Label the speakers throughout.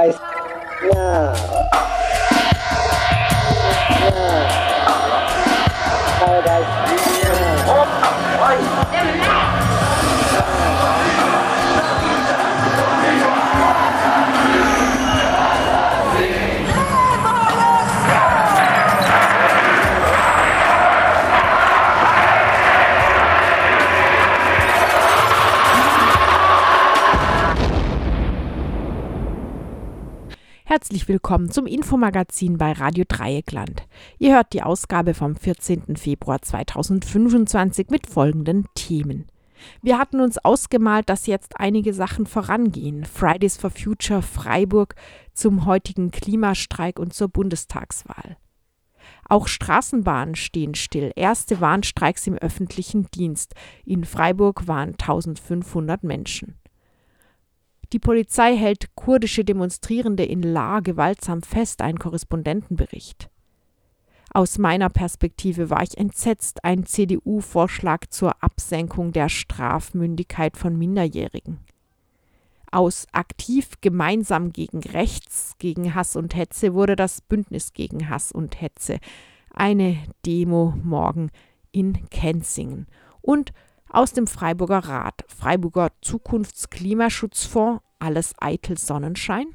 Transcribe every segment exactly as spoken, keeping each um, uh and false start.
Speaker 1: Paradise now. Now. Paradise
Speaker 2: Herzlich willkommen zum Infomagazin bei Radio Dreieckland. Ihr hört die Ausgabe vom vierzehnten Februar zweitausendfünfundzwanzig mit folgenden Themen. Wir hatten uns ausgemalt, dass jetzt einige Sachen vorangehen. Fridays for Future Freiburg zum heutigen Klimastreik und zur Bundestagswahl. Auch Straßenbahnen stehen still. Erste Warnstreiks im öffentlichen Dienst. In Freiburg waren eintausendfünfhundert Menschen. Die Polizei hält kurdische Demonstrierende in Lahr gewaltsam fest, ein Korrespondentenbericht. Aus meiner Perspektive war ich entsetzt, ein C D U-Vorschlag zur Absenkung der Strafmündigkeit von Minderjährigen. Aus Aktiv gemeinsam gegen Rechts, gegen Hass und Hetze wurde das Bündnis gegen Hass und Hetze. Eine Demo morgen in Kenzingen. Und aus dem Freiburger Rat, Freiburger Zukunftsklimaschutzfonds, alles eitel Sonnenschein?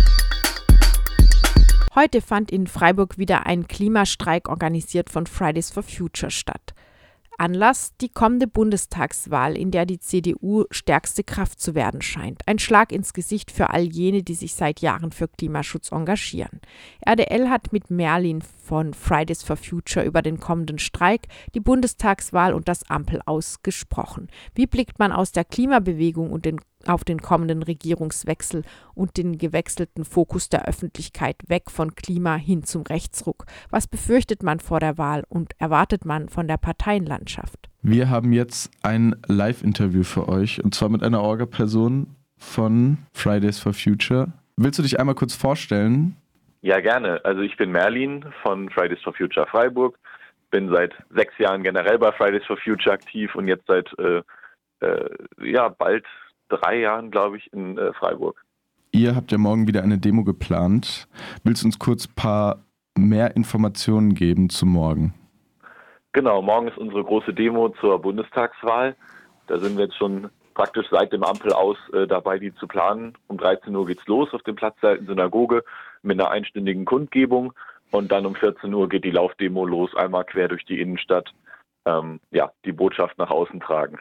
Speaker 2: Heute fand in Freiburg wieder ein Klimastreik organisiert von Fridays for Future statt. Anlass die kommende Bundestagswahl, in der die C D U stärkste Kraft zu werden scheint. Ein Schlag ins Gesicht für all jene, die sich seit Jahren für Klimaschutz engagieren. R D L hat mit Merlin von Fridays for Future über den kommenden Streik, die Bundestagswahl und das Ampel-Aus gesprochen. Wie blickt man aus der Klimabewegung und den auf den kommenden Regierungswechsel und den gewechselten Fokus der Öffentlichkeit weg von Klima hin zum Rechtsruck? Was befürchtet man vor der Wahl und erwartet man von der Parteienlandschaft?
Speaker 3: Wir haben jetzt ein Live-Interview für euch und zwar mit einer Orga-Person von Fridays for Future. Willst du dich einmal kurz vorstellen?
Speaker 4: Ja, gerne. Also ich bin Merlin von Fridays for Future Freiburg, bin seit sechs Jahren generell bei Fridays for Future aktiv und jetzt seit äh, äh, ja bald drei Jahren, glaube ich, in äh, Freiburg.
Speaker 3: Ihr habt ja morgen wieder eine Demo geplant. Willst du uns kurz ein paar mehr Informationen geben zu morgen?
Speaker 4: Genau, morgen ist unsere große Demo zur Bundestagswahl. Da sind wir jetzt schon praktisch seit dem Ampel aus äh, dabei, die zu planen. Um dreizehn Uhr geht's los auf dem Platz der alten Synagoge mit einer einstündigen Kundgebung. Und dann um vierzehn Uhr geht die Laufdemo los, einmal quer durch die Innenstadt. Ähm, ja, die Botschaft nach außen tragen.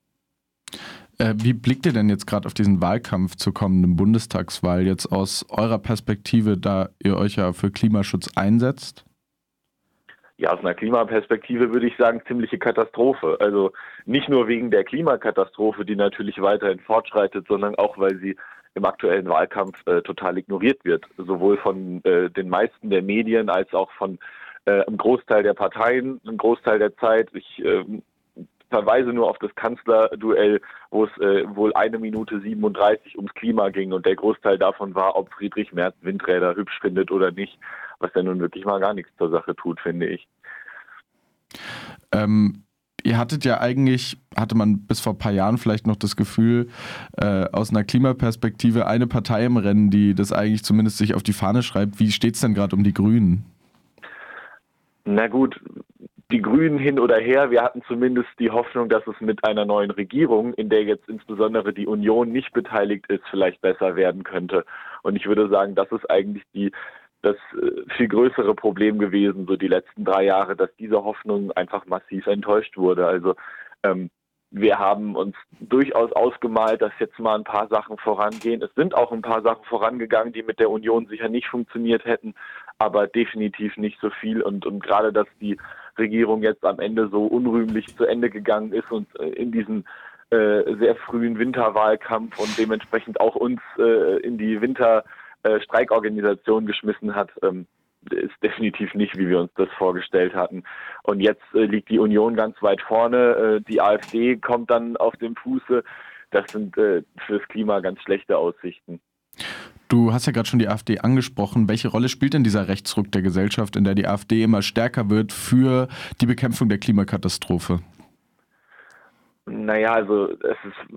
Speaker 3: Äh, wie blickt ihr denn jetzt gerade auf diesen Wahlkampf zur kommenden Bundestagswahl jetzt aus eurer Perspektive, da ihr euch ja für Klimaschutz einsetzt?
Speaker 4: Ja, aus einer Klimaperspektive würde ich sagen, ziemliche Katastrophe. Also nicht nur wegen der Klimakatastrophe, die natürlich weiterhin fortschreitet, sondern auch, weil sie im aktuellen Wahlkampf äh, total ignoriert wird. Sowohl von äh, den meisten der Medien als auch von äh, einem Großteil der Parteien, einem Großteil der Zeit. Ich äh, verweise nur auf das Kanzlerduell, wo es äh, wohl eine Minute siebenunddreißig ums Klima ging und der Großteil davon war, ob Friedrich Merz Windräder hübsch findet oder nicht, was ja nun wirklich mal gar nichts zur Sache tut, finde ich.
Speaker 3: Ähm, ihr hattet ja eigentlich, hatte man bis vor ein paar Jahren vielleicht noch das Gefühl, äh, aus einer Klimaperspektive eine Partei im Rennen, die das eigentlich zumindest sich auf die Fahne schreibt. Wie steht es denn gerade um die Grünen?
Speaker 4: Na gut, die Grünen hin oder her, wir hatten zumindest die Hoffnung, dass es mit einer neuen Regierung, in der jetzt insbesondere die Union nicht beteiligt ist, vielleicht besser werden könnte. Und ich würde sagen, das ist eigentlich die das äh, viel größere Problem gewesen, so die letzten drei Jahre, dass diese Hoffnung einfach massiv enttäuscht wurde. Also ähm, wir haben uns durchaus ausgemalt, dass jetzt mal ein paar Sachen vorangehen. Es sind auch ein paar Sachen vorangegangen, die mit der Union sicher nicht funktioniert hätten, aber definitiv nicht so viel. Und, und gerade, dass die Regierung jetzt am Ende so unrühmlich zu Ende gegangen ist und äh, in diesen äh, sehr frühen Winterwahlkampf und dementsprechend auch uns äh, in die Winterstreikorganisation geschmissen hat, ähm, ist definitiv nicht, wie wir uns das vorgestellt hatten. Und jetzt äh, liegt die Union ganz weit vorne, äh, die AfD kommt dann auf dem Fuße. Das sind äh, fürs Klima ganz schlechte Aussichten.
Speaker 3: Du hast ja gerade schon die AfD angesprochen. Welche Rolle spielt denn dieser Rechtsruck der Gesellschaft, in der die AfD immer stärker wird für die Bekämpfung der Klimakatastrophe?
Speaker 4: Naja, also es ist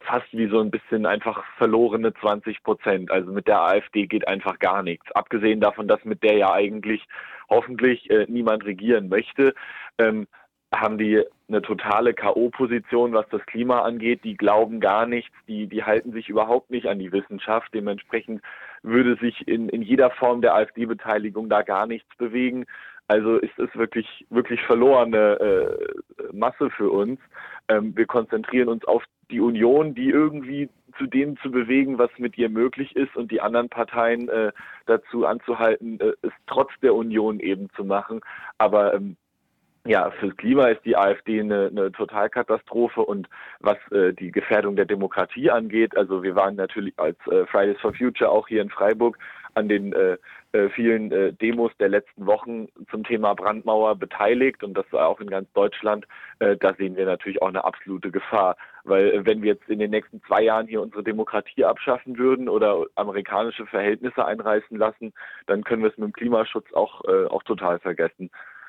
Speaker 4: fast wie so ein bisschen einfach verlorene zwanzig Prozent. Also mit der AfD geht einfach gar nichts. Abgesehen davon, dass mit der ja eigentlich hoffentlich äh, niemand regieren möchte, ähm, haben die eine totale K O-Position, was das Klima angeht. Die glauben gar nichts, die, die halten sich überhaupt nicht an die Wissenschaft. Dementsprechend würde sich in, in jeder Form der AfD-Beteiligung da gar nichts bewegen. Also ist es wirklich, wirklich verlorene äh, Masse für uns. Ähm, wir konzentrieren uns auf die Union, die irgendwie zu dem zu bewegen, was mit ihr möglich ist, und die anderen Parteien äh, dazu anzuhalten, äh, es trotz der Union eben zu machen. Aber ähm, ja, fürs Klima ist die AfD eine, eine Totalkatastrophe, und was äh, die Gefährdung der Demokratie angeht, also wir waren natürlich als äh, Fridays for Future auch hier in Freiburg an den äh, äh, vielen äh, Demos der letzten Wochen zum Thema Brandmauer beteiligt, und das war auch in ganz Deutschland. Äh, da sehen wir natürlich auch eine absolute Gefahr, weil äh, wenn wir jetzt in den nächsten zwei Jahren hier unsere Demokratie abschaffen würden oder amerikanische Verhältnisse einreißen lassen, dann können wir es mit dem Klimaschutz auch, äh, auch total vergessen.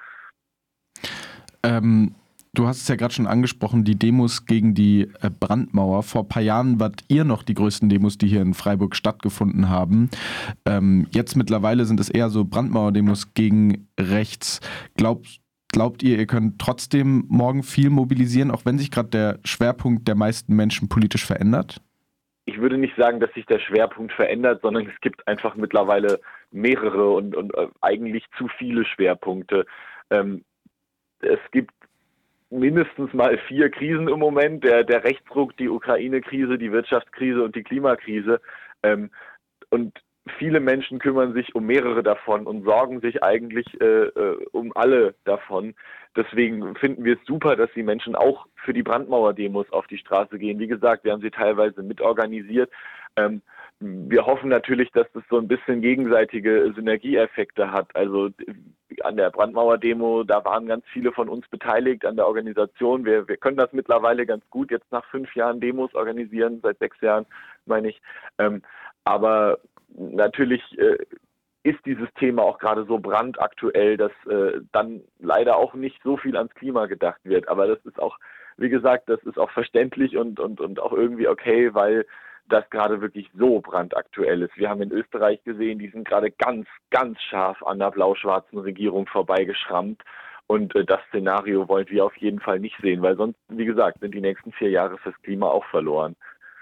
Speaker 3: Ähm, du hast es ja gerade schon angesprochen, die Demos gegen die äh, Brandmauer. Vor ein paar Jahren wart ihr noch die größten Demos, die hier in Freiburg stattgefunden haben. Ähm, jetzt mittlerweile sind es eher so Brandmauer-Demos gegen rechts. Glaubt, glaubt ihr, ihr könnt trotzdem morgen viel mobilisieren, auch wenn sich gerade der Schwerpunkt der meisten Menschen politisch verändert?
Speaker 4: Ich würde nicht sagen, dass sich der Schwerpunkt verändert, sondern es gibt einfach mittlerweile mehrere und, und äh, eigentlich zu viele Schwerpunkte. Ähm, Es gibt mindestens mal vier Krisen im Moment, der, der Rechtsruck, die Ukraine-Krise, die Wirtschaftskrise und die Klimakrise. Ähm, und viele Menschen kümmern sich um mehrere davon und sorgen sich eigentlich äh, um alle davon. Deswegen finden wir es super, dass die Menschen auch für die Brandmauer-Demos auf die Straße gehen. Wie gesagt, wir haben sie teilweise mitorganisiert. Ähm, wir hoffen natürlich, dass das so ein bisschen gegenseitige Synergieeffekte hat. Also an der Brandmauer-Demo, da waren ganz viele von uns beteiligt an der Organisation. Wir, wir können das mittlerweile ganz gut jetzt nach fünf Jahren Demos organisieren, seit sechs Jahren meine ich. Ähm, aber natürlich äh, ist dieses Thema auch gerade so brandaktuell, dass äh, dann leider auch nicht so viel ans Klima gedacht wird. Aber das ist auch, wie gesagt, das ist auch verständlich und, und, und auch irgendwie okay, weil das gerade wirklich so brandaktuell ist. Wir haben in Österreich gesehen, die sind gerade ganz, ganz scharf an der blau-schwarzen Regierung vorbeigeschrammt. Und äh, das Szenario wollen wir auf jeden Fall nicht sehen, weil sonst, wie gesagt, sind die nächsten vier Jahre fürs Klima auch verloren.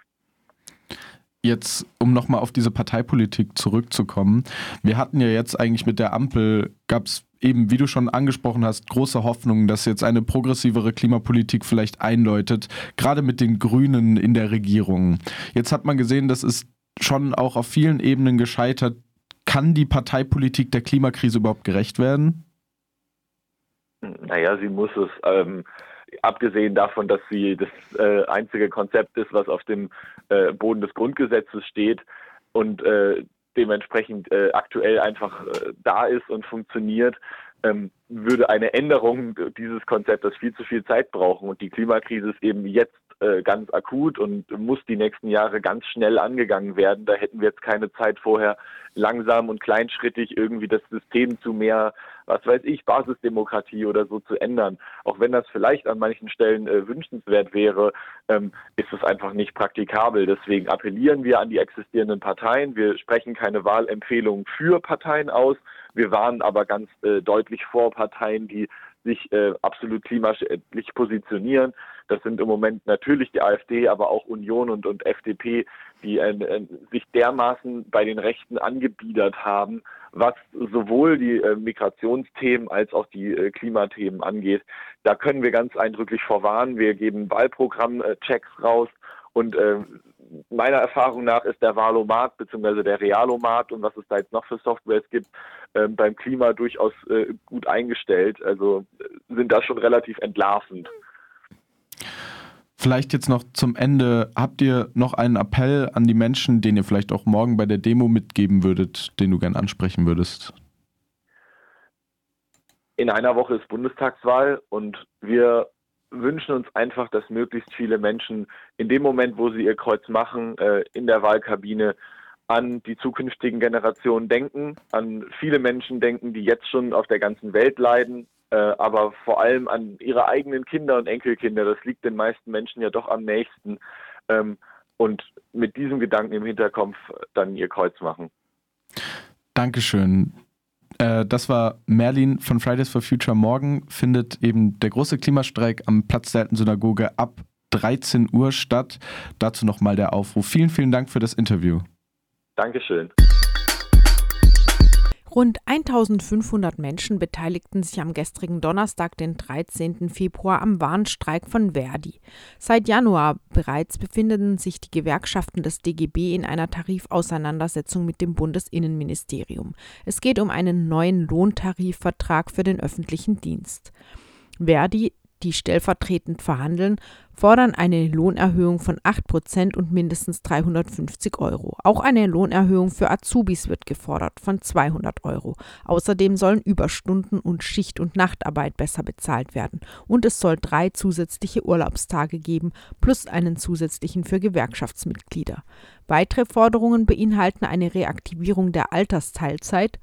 Speaker 3: Jetzt, um nochmal auf diese Parteipolitik zurückzukommen. Wir hatten ja jetzt eigentlich mit der Ampel, gab es eben, wie du schon angesprochen hast, große Hoffnungen, dass jetzt eine progressivere Klimapolitik vielleicht einläutet, gerade mit den Grünen in der Regierung. Jetzt hat man gesehen, das ist schon auch auf vielen Ebenen gescheitert. Kann die Parteipolitik der Klimakrise überhaupt gerecht werden?
Speaker 4: Naja, sie muss es. Ähm Abgesehen davon, dass sie das äh, einzige Konzept ist, was auf dem äh, Boden des Grundgesetzes steht und äh, dementsprechend äh, aktuell einfach äh, da ist und funktioniert, ähm, würde eine Änderung dieses Konzeptes viel zu viel Zeit brauchen. Und die Klimakrise ist eben jetzt äh, ganz akut und muss die nächsten Jahre ganz schnell angegangen werden. Da hätten wir jetzt keine Zeit vorher, langsam und kleinschrittig irgendwie das System zu mehr, was weiß ich, Basisdemokratie oder so zu ändern. Auch wenn das vielleicht an manchen Stellen äh, wünschenswert wäre, ähm, ist es einfach nicht praktikabel. Deswegen appellieren wir an die existierenden Parteien. Wir sprechen keine Wahlempfehlungen für Parteien aus. Wir warnen aber ganz äh, deutlich vor Parteien, die sich äh, absolut klimaschädlich positionieren. Das sind im Moment natürlich die AfD, aber auch Union und, und F D P, die äh, äh, sich dermaßen bei den Rechten angebiedert haben, was sowohl die äh, Migrationsthemen als auch die äh, Klimathemen angeht. Da können wir ganz eindrücklich vorwarnen. Wir geben Wahlprogramm-Checks raus und äh, meiner Erfahrung nach ist der Wahlomat bzw. der Realomat und was es da jetzt noch für Softwares gibt, äh, beim Klima durchaus äh, gut eingestellt. Also äh, sind da schon relativ entlarvend.
Speaker 3: Vielleicht jetzt noch zum Ende, habt ihr noch einen Appell an die Menschen, den ihr vielleicht auch morgen bei der Demo mitgeben würdet, den du gern ansprechen würdest?
Speaker 4: In einer Woche ist Bundestagswahl und wir wünschen uns einfach, dass möglichst viele Menschen in dem Moment, wo sie ihr Kreuz machen, äh, in der Wahlkabine an die zukünftigen Generationen denken, an viele Menschen denken, die jetzt schon auf der ganzen Welt leiden, äh, aber vor allem an ihre eigenen Kinder und Enkelkinder. Das liegt den meisten Menschen ja doch am nächsten. ähm, und mit diesem Gedanken im Hinterkopf dann ihr Kreuz machen.
Speaker 3: Dankeschön. Äh, das war Merlin von Fridays for Future. Morgen findet eben der große Klimastreik am Platz der Alten Synagoge ab dreizehn Uhr statt. Dazu nochmal der Aufruf. Vielen, vielen Dank für das Interview.
Speaker 4: Dankeschön.
Speaker 2: Rund eintausendfünfhundert Menschen beteiligten sich am gestrigen Donnerstag, den dreizehnten Februar, am Warnstreik von Verdi. Seit Januar bereits befinden sich die Gewerkschaften des D G B in einer Tarifauseinandersetzung mit dem Bundesinnenministerium. Es geht um einen neuen Lohntarifvertrag für den öffentlichen Dienst. Verdi, die stellvertretend verhandeln, fordern eine Lohnerhöhung von acht Prozent und mindestens dreihundertfünfzig Euro. Auch eine Lohnerhöhung für Azubis wird gefordert von zweihundert Euro. Außerdem sollen Überstunden und Schicht- und Nachtarbeit besser bezahlt werden. Und es soll drei zusätzliche Urlaubstage geben, plus einen zusätzlichen für Gewerkschaftsmitglieder. Weitere Forderungen beinhalten eine Reaktivierung der Altersteilzeit,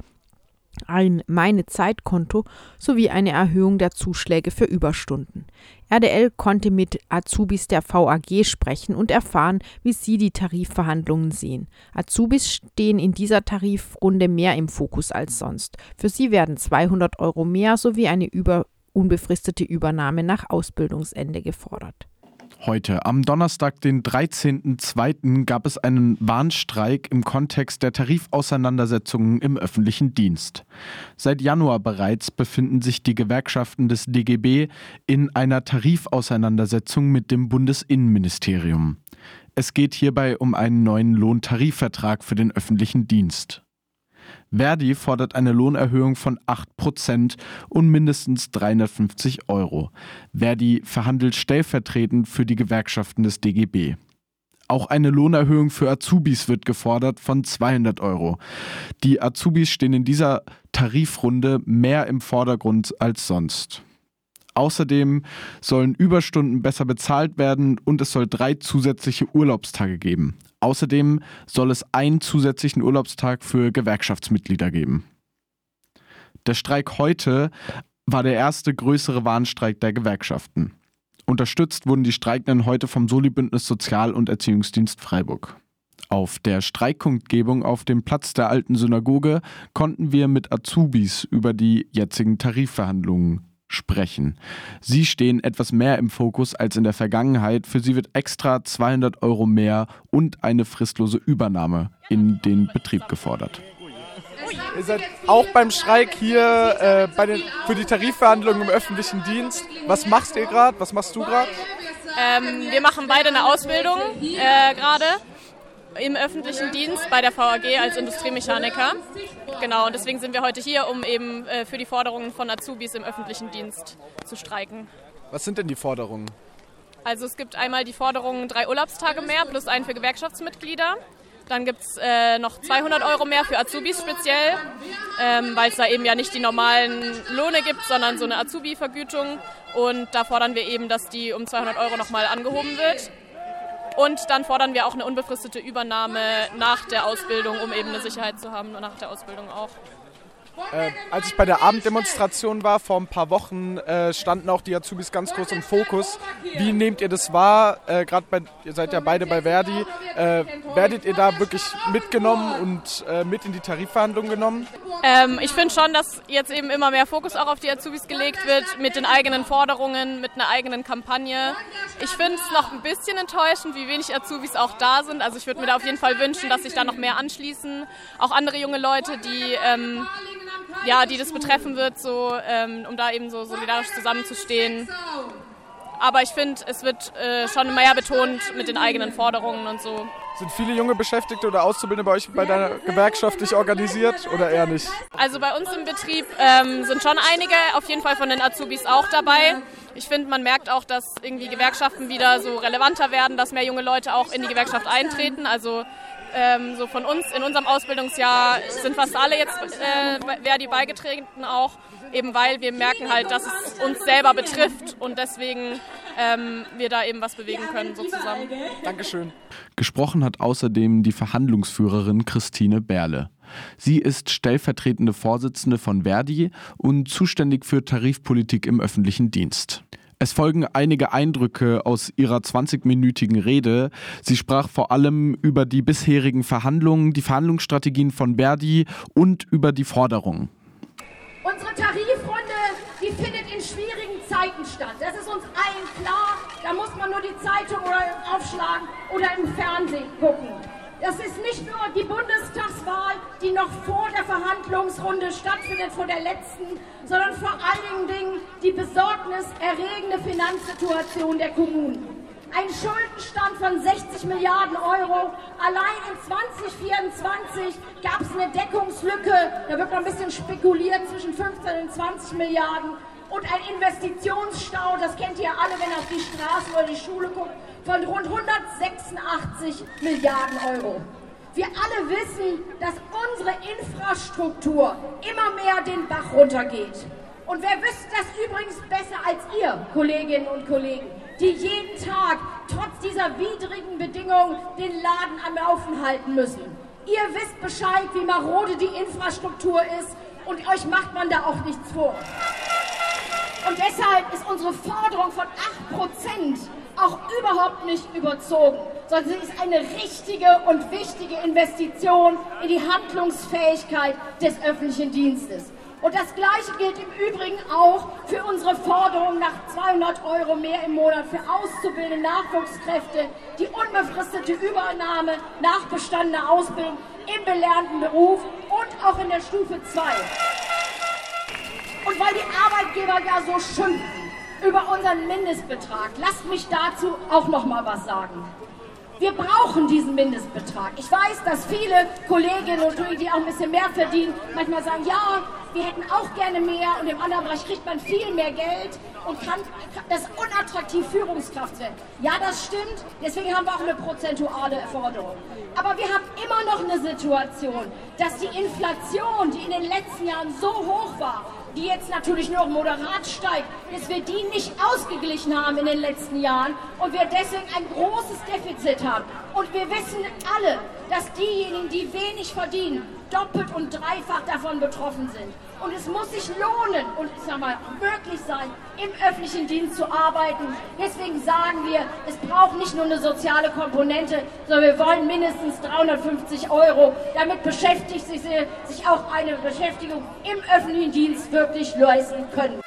Speaker 2: ein Meine-Zeit-Konto sowie eine Erhöhung der Zuschläge für Überstunden. R D L konnte mit Azubis der V A G sprechen und erfahren, wie sie die Tarifverhandlungen sehen. Azubis stehen in dieser Tarifrunde mehr im Fokus als sonst. Für sie werden zweihundert Euro mehr sowie eine über unbefristete Übernahme nach Ausbildungsende gefordert.
Speaker 3: Heute, am Donnerstag, den dreizehnten zweiten gab es einen Warnstreik im Kontext der Tarifauseinandersetzungen im öffentlichen Dienst. Seit Januar bereits befinden sich die Gewerkschaften des D G B in einer Tarifauseinandersetzung mit dem Bundesinnenministerium. Es geht hierbei um einen neuen Lohntarifvertrag für den öffentlichen Dienst. Verdi fordert eine Lohnerhöhung von acht Prozent und mindestens dreihundertfünfzig Euro. Verdi verhandelt stellvertretend für die Gewerkschaften des D G B. Auch eine Lohnerhöhung für Azubis wird gefordert von zweihundert Euro. Die Azubis stehen in dieser Tarifrunde mehr im Vordergrund als sonst. Außerdem sollen Überstunden besser bezahlt werden und es soll drei zusätzliche Urlaubstage geben. Außerdem soll es einen zusätzlichen Urlaubstag für Gewerkschaftsmitglieder geben. Der Streik heute war der erste größere Warnstreik der Gewerkschaften. Unterstützt wurden die Streikenden heute vom Soli-Bündnis Sozial- und Erziehungsdienst Freiburg. Auf der Streikkundgebung auf dem Platz der Alten Synagoge konnten wir mit Azubis über die jetzigen Tarifverhandlungen sprechen. Sie stehen etwas mehr im Fokus als in der Vergangenheit. Für sie wird extra zweihundert Euro mehr und eine fristlose Übernahme in den Betrieb gefordert.
Speaker 5: Ihr seid auch beim Streik hier äh, bei den, für die Tarifverhandlungen im öffentlichen Dienst. Was machst ihr gerade? Was machst du gerade?
Speaker 6: Ähm, wir machen beide eine Ausbildung äh, gerade im öffentlichen Dienst bei der V A G als Industriemechaniker. Genau, und deswegen sind wir heute hier, um eben äh, für die Forderungen von Azubis im öffentlichen Dienst zu streiken.
Speaker 5: Was sind denn die Forderungen?
Speaker 6: Also es gibt einmal die Forderung drei Urlaubstage mehr plus einen für Gewerkschaftsmitglieder. Dann gibt es äh, noch zweihundert Euro mehr für Azubis speziell, ähm, weil es da eben ja nicht die normalen Lohne gibt, sondern so eine Azubi-Vergütung. Und da fordern wir eben, dass die um zweihundert Euro nochmal angehoben wird. Und dann fordern wir auch eine unbefristete Übernahme nach der Ausbildung, um eben eine Sicherheit zu haben, nach der Ausbildung auch.
Speaker 5: Äh, als ich bei der Abenddemonstration war, vor ein paar Wochen, äh, standen auch die Azubis ganz groß im Fokus. Wie nehmt ihr das wahr? Äh, Gerade bei, ihr seid ja beide bei Verdi. Äh, werdet ihr da wirklich mitgenommen und äh, mit in die Tarifverhandlungen genommen?
Speaker 6: Ähm, ich finde schon, dass jetzt eben immer mehr Fokus auch auf die Azubis gelegt wird, mit den eigenen Forderungen, mit einer eigenen Kampagne. Ich finde es noch ein bisschen enttäuschend, wie wenig Azubis auch da sind. Also ich würde mir da auf jeden Fall wünschen, dass sich da noch mehr anschließen. Auch andere junge Leute, die... Ähm, ja, die das betreffen wird, so, ähm, um da eben so solidarisch zusammenzustehen. Aber ich finde, es wird äh, schon mehr betont mit den eigenen Forderungen und so.
Speaker 5: Sind viele junge Beschäftigte oder Auszubildende bei euch bei deiner gewerkschaftlich organisiert oder eher nicht?
Speaker 6: Also bei uns im Betrieb ähm, sind schon einige, auf jeden Fall von den Azubis auch dabei. Ich finde, man merkt auch, dass irgendwie Gewerkschaften wieder so relevanter werden, dass mehr junge Leute auch in die Gewerkschaft eintreten. Also Ähm, so von uns in unserem Ausbildungsjahr sind fast alle jetzt äh, Verdi beigetreten auch, eben weil wir merken halt, dass es uns selber betrifft und deswegen ähm, wir da eben was bewegen können so zusammen.
Speaker 5: Dankeschön.
Speaker 3: Gesprochen hat außerdem die Verhandlungsführerin Christine Berle. Sie ist stellvertretende Vorsitzende von Verdi und zuständig für Tarifpolitik im öffentlichen Dienst. Es folgen einige Eindrücke aus ihrer zwanzigminütigen Rede. Sie sprach vor allem über die bisherigen Verhandlungen, die Verhandlungsstrategien von Verdi und über die Forderungen.
Speaker 7: Unsere Tarifrunde, die findet in schwierigen Zeiten statt. Das ist uns allen klar. Da muss man nur die Zeitung oder aufschlagen oder im Fernsehen gucken. Das ist nicht nur die Bundestagswahl, die noch vor der Verhandlungsrunde stattfindet, vor der letzten, sondern vor allen Dingen die besorgniserregende Finanzsituation der Kommunen. Ein Schuldenstand von sechzig Milliarden Euro. Allein in zwanzig vierundzwanzig gab es eine Deckungslücke, da wird noch ein bisschen spekuliert, zwischen fünfzehn und zwanzig Milliarden. Und ein Investitionsstau, das kennt ihr alle, wenn ihr auf die Straße oder die Schule guckt, von rund hundertsechsundachtzig Milliarden Euro. Wir alle wissen, dass unsere Infrastruktur immer mehr den Bach runtergeht. Und wer wüsste das übrigens besser als ihr, Kolleginnen und Kollegen, die jeden Tag trotz dieser widrigen Bedingungen den Laden am Laufen halten müssen. Ihr wisst Bescheid, wie marode die Infrastruktur ist und euch macht man da auch nichts vor. Und deshalb ist unsere Forderung von acht Prozent auch überhaupt nicht überzogen, sondern sie ist eine richtige und wichtige Investition in die Handlungsfähigkeit des öffentlichen Dienstes. Und das Gleiche gilt im Übrigen auch für unsere Forderung nach zweihundert Euro mehr im Monat für auszubildende Nachwuchskräfte, die unbefristete Übernahme nach bestandener Ausbildung im gelernten Beruf und auch in der Stufe zwei. Und weil die Arbeitgeber ja so schimpfen über unseren Mindestbetrag, lasst mich dazu auch noch mal was sagen. Wir brauchen diesen Mindestbetrag. Ich weiß, dass viele Kolleginnen und Kollegen, die auch ein bisschen mehr verdienen, manchmal sagen, ja, wir hätten auch gerne mehr und im anderen Bereich kriegt man viel mehr Geld und kann das unattraktiv Führungskraft werden. Ja, das stimmt, deswegen haben wir auch eine prozentuale Forderung. Aber wir haben immer noch eine Situation, dass die Inflation, die in den letzten Jahren so hoch war, die jetzt natürlich nur moderat steigt, dass wir die nicht ausgeglichen haben in den letzten Jahren und wir deswegen ein großes Defizit haben. Und wir wissen alle, dass diejenigen, die wenig verdienen, doppelt und dreifach davon betroffen sind. Und es muss sich lohnen und ich sag mal, möglich sein, im öffentlichen Dienst zu arbeiten. Deswegen sagen wir, es braucht nicht nur eine soziale Komponente, sondern wir wollen mindestens dreihundertfünfzig Euro, damit beschäftigt sich, sich auch eine Beschäftigung im öffentlichen Dienst wirklich leisten können.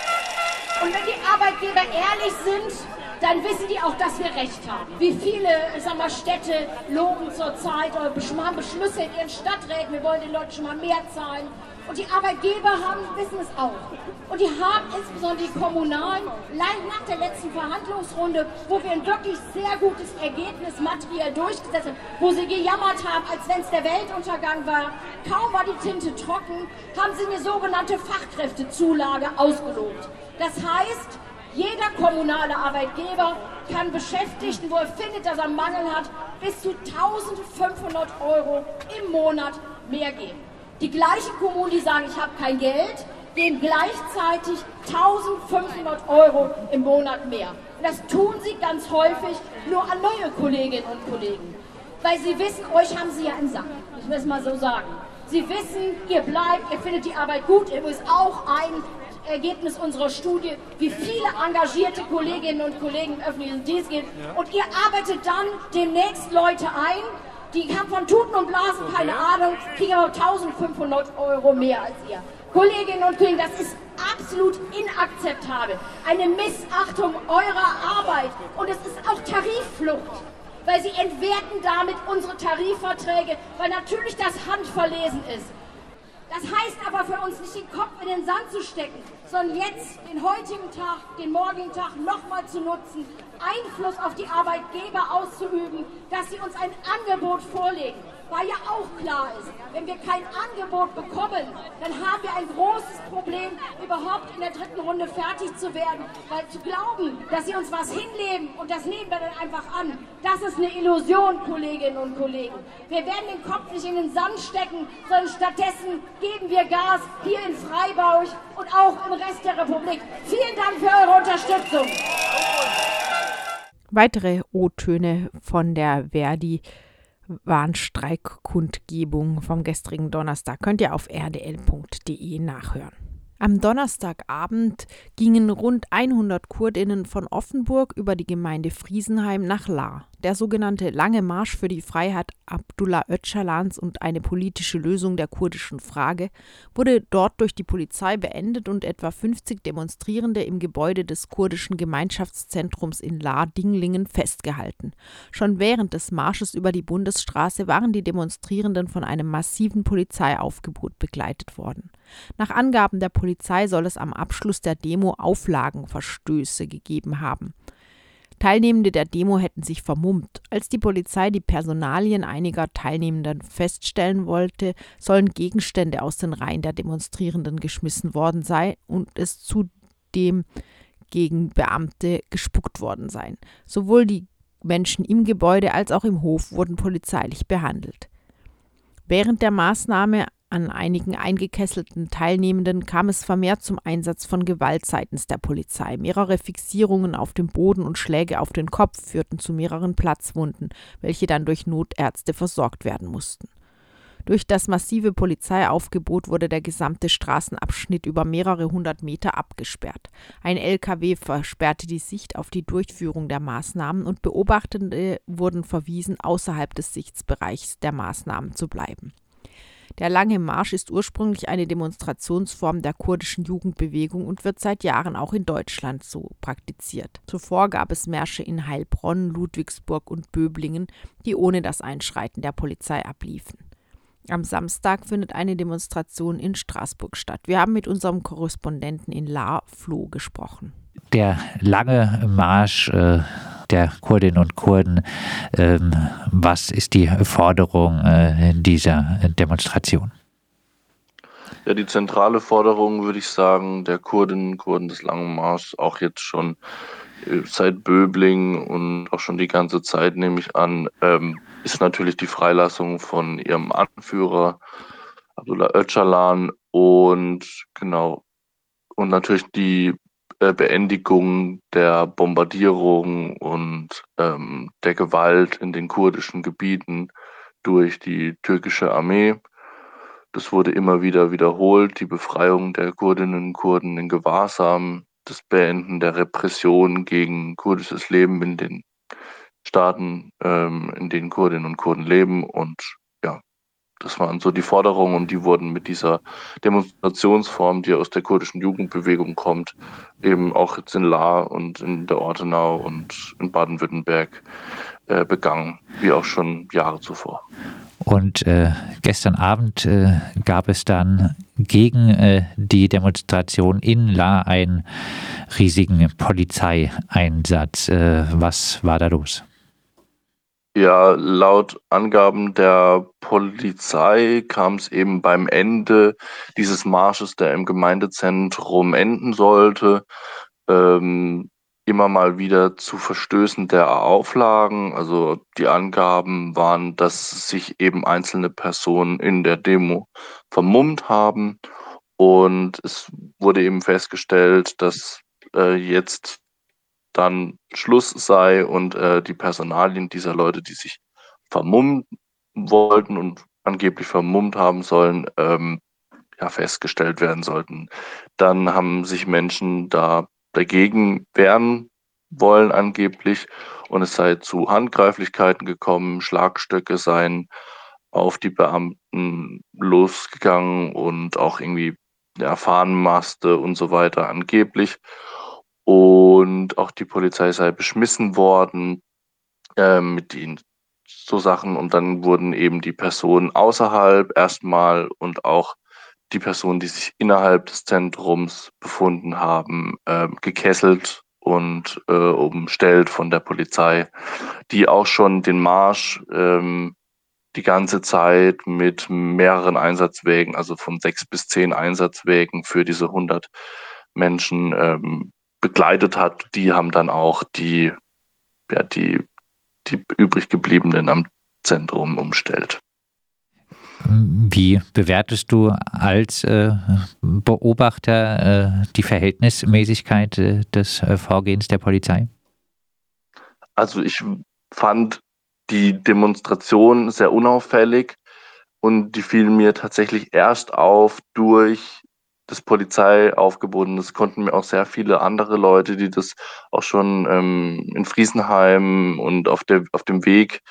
Speaker 7: Und wenn die Arbeitgeber ehrlich sind, dann wissen die auch, dass wir recht haben. Wie viele ich sag mal, Städte loben zurzeit oder haben Beschlüsse in ihren Stadträten, wir wollen den Leuten schon mal mehr zahlen. Und die Arbeitgeber haben, wissen es auch. Und die haben insbesondere die Kommunalen, nach der letzten Verhandlungsrunde, wo wir ein wirklich sehr gutes Ergebnis materiell durchgesetzt haben, wo sie gejammert haben, als wenn es der Weltuntergang war, kaum war die Tinte trocken, haben sie eine sogenannte Fachkräftezulage ausgelobt. Das heißt, jeder kommunale Arbeitgeber kann Beschäftigten, wo er findet, dass er Mangel hat, bis zu eintausendfünfhundert Euro im Monat mehr geben. Die gleichen Kommunen, die sagen, ich habe kein Geld, geben gleichzeitig eintausendfünfhundert Euro im Monat mehr. Und das tun sie ganz häufig nur an neue Kolleginnen und Kollegen. Weil sie wissen, euch haben sie ja im Sack. Ich will es mal so sagen. Sie wissen, ihr bleibt, ihr findet die Arbeit gut. Ihr wisst auch ein Ergebnis unserer Studie, wie viele engagierte Kolleginnen und Kollegen im öffentlichen Dienst gehen. Und ihr arbeitet dann demnächst Leute ein, die haben von Tuten und Blasen keine Ahnung, kriegen aber eintausendfünfhundert Euro mehr als ihr. Kolleginnen und Kollegen, das ist absolut inakzeptabel. Eine Missachtung eurer Arbeit. Und es ist auch Tarifflucht. Weil sie entwerten damit unsere Tarifverträge, weil natürlich das handverlesen ist. Das heißt aber für uns nicht, den Kopf in den Sand zu stecken, sondern jetzt den heutigen Tag, den morgigen Tag nochmal zu nutzen, Einfluss auf die Arbeitgeber auszuüben, dass sie uns ein Angebot vorlegen. Weil ja auch klar ist, wenn wir kein Angebot bekommen, dann haben wir ein großes Problem, überhaupt in der dritten Runde fertig zu werden. Weil zu glauben, dass sie uns was hinlegen und das nehmen wir dann einfach an, das ist eine Illusion, Kolleginnen und Kollegen. Wir werden den Kopf nicht in den Sand stecken, sondern stattdessen geben wir Gas hier in Freiburg und auch im Rest der Republik. Vielen Dank für eure Unterstützung.
Speaker 2: Weitere O-Töne von der Verdi Warnstreikkundgebung vom gestrigen Donnerstag könnt ihr auf r d l punkt d e nachhören. Am Donnerstagabend gingen rund hundert Kurdinnen von Offenburg über die Gemeinde Friesenheim nach Lahr. Der sogenannte Lange Marsch für die Freiheit Abdullah Öcalans und eine politische Lösung der kurdischen Frage wurde dort durch die Polizei beendet und etwa fünfzig Demonstrierende im Gebäude des kurdischen Gemeinschaftszentrums in Lahr-Dinglingen festgehalten. Schon während des Marsches über die Bundesstraße waren die Demonstrierenden von einem massiven Polizeiaufgebot begleitet worden. Nach Angaben der Polizei soll es am Abschluss der Demo Auflagenverstöße gegeben haben. Teilnehmende der Demo hätten sich vermummt. Als die Polizei die Personalien einiger Teilnehmenden feststellen wollte, sollen Gegenstände aus den Reihen der Demonstrierenden geschmissen worden sein und es zudem gegen Beamte gespuckt worden sein. Sowohl die Menschen im Gebäude als auch im Hof wurden polizeilich behandelt. Während der Maßnahme an einigen eingekesselten Teilnehmenden kam es vermehrt zum Einsatz von Gewalt seitens der Polizei. Mehrere Fixierungen auf dem Boden und Schläge auf den Kopf führten zu mehreren Platzwunden, welche dann durch Notärzte versorgt werden mussten. Durch das massive Polizeiaufgebot wurde der gesamte Straßenabschnitt über mehrere hundert Meter abgesperrt. Ein L K W versperrte die Sicht auf die Durchführung der Maßnahmen und Beobachtende wurden verwiesen, außerhalb des Sichtbereichs der Maßnahmen zu bleiben. Der Lange Marsch ist ursprünglich eine Demonstrationsform der kurdischen Jugendbewegung und wird seit Jahren auch in Deutschland so praktiziert. Zuvor gab es Märsche in Heilbronn, Ludwigsburg und Böblingen, die ohne das Einschreiten der Polizei abliefen. Am Samstag findet eine Demonstration in Straßburg statt. Wir haben mit unserem Korrespondenten in Lahr, Flo, gesprochen.
Speaker 8: Der lange Marsch äh, der Kurdinnen und Kurden, ähm, was ist die Forderung äh, dieser Demonstration?
Speaker 9: Ja, die zentrale Forderung, würde ich sagen, der Kurdinnen und Kurden des Langen Marschs, auch jetzt schon äh, seit Böblingen und auch schon die ganze Zeit, nehme ich an, ähm, ist natürlich die Freilassung von ihrem Anführer Abdullah Öcalan und genau und natürlich die Beendigung der Bombardierung und ähm, der Gewalt in den kurdischen Gebieten durch die türkische Armee. Das wurde immer wieder wiederholt, die Befreiung der Kurdinnen und Kurden in Gewahrsam, das Beenden der Repression gegen kurdisches Leben in den Staaten, ähm, in denen Kurdinnen und Kurden leben. Und ja, das waren so die Forderungen und die wurden mit dieser Demonstrationsform, die aus der kurdischen Jugendbewegung kommt, eben auch jetzt in Lahr und in der Ortenau und in Baden-Württemberg äh, begangen, wie auch schon Jahre zuvor.
Speaker 8: Und äh, gestern Abend äh, gab es dann gegen äh, die Demonstration in Lahr einen riesigen Polizeieinsatz. Äh, was war da los?
Speaker 9: Ja, laut Angaben der Polizei kam es eben beim Ende dieses Marsches, der im Gemeindezentrum enden sollte, ähm, immer mal wieder zu Verstößen der Auflagen. Also die Angaben waren, dass sich eben einzelne Personen in der Demo vermummt haben und es wurde eben festgestellt, dass äh, jetzt dann Schluss sei und äh, die Personalien dieser Leute, die sich vermummen wollten und angeblich vermummt haben sollen, ähm, ja, festgestellt werden sollten. Dann haben sich Menschen da dagegen wehren wollen angeblich und es sei zu Handgreiflichkeiten gekommen, Schlagstöcke seien auf die Beamten losgegangen und auch irgendwie ja, Fahnenmaste und so weiter angeblich. Und auch die Polizei sei beschmissen worden äh, mit den so Sachen. Und dann wurden eben die Personen außerhalb erstmal und auch die Personen, die sich innerhalb des Zentrums befunden haben, äh, gekesselt und äh, umstellt von der Polizei, die auch schon den Marsch ähm, die ganze Zeit mit mehreren Einsatzwägen, also von sechs bis zehn Einsatzwägen für diese hundert Menschen ähm, begleitet hat. Die haben dann auch die, ja, die, die übrig gebliebenen am Zentrum umstellt.
Speaker 8: Wie bewertest du als äh, Beobachter äh, die Verhältnismäßigkeit äh, des äh, Vorgehens der Polizei?
Speaker 9: Also ich fand die Demonstration sehr unauffällig und die fiel mir tatsächlich erst auf durch das Polizeiaufgebot. Und das konnten mir auch sehr viele andere Leute, die das auch schon ähm, in Friesenheim und auf, der, auf dem Weg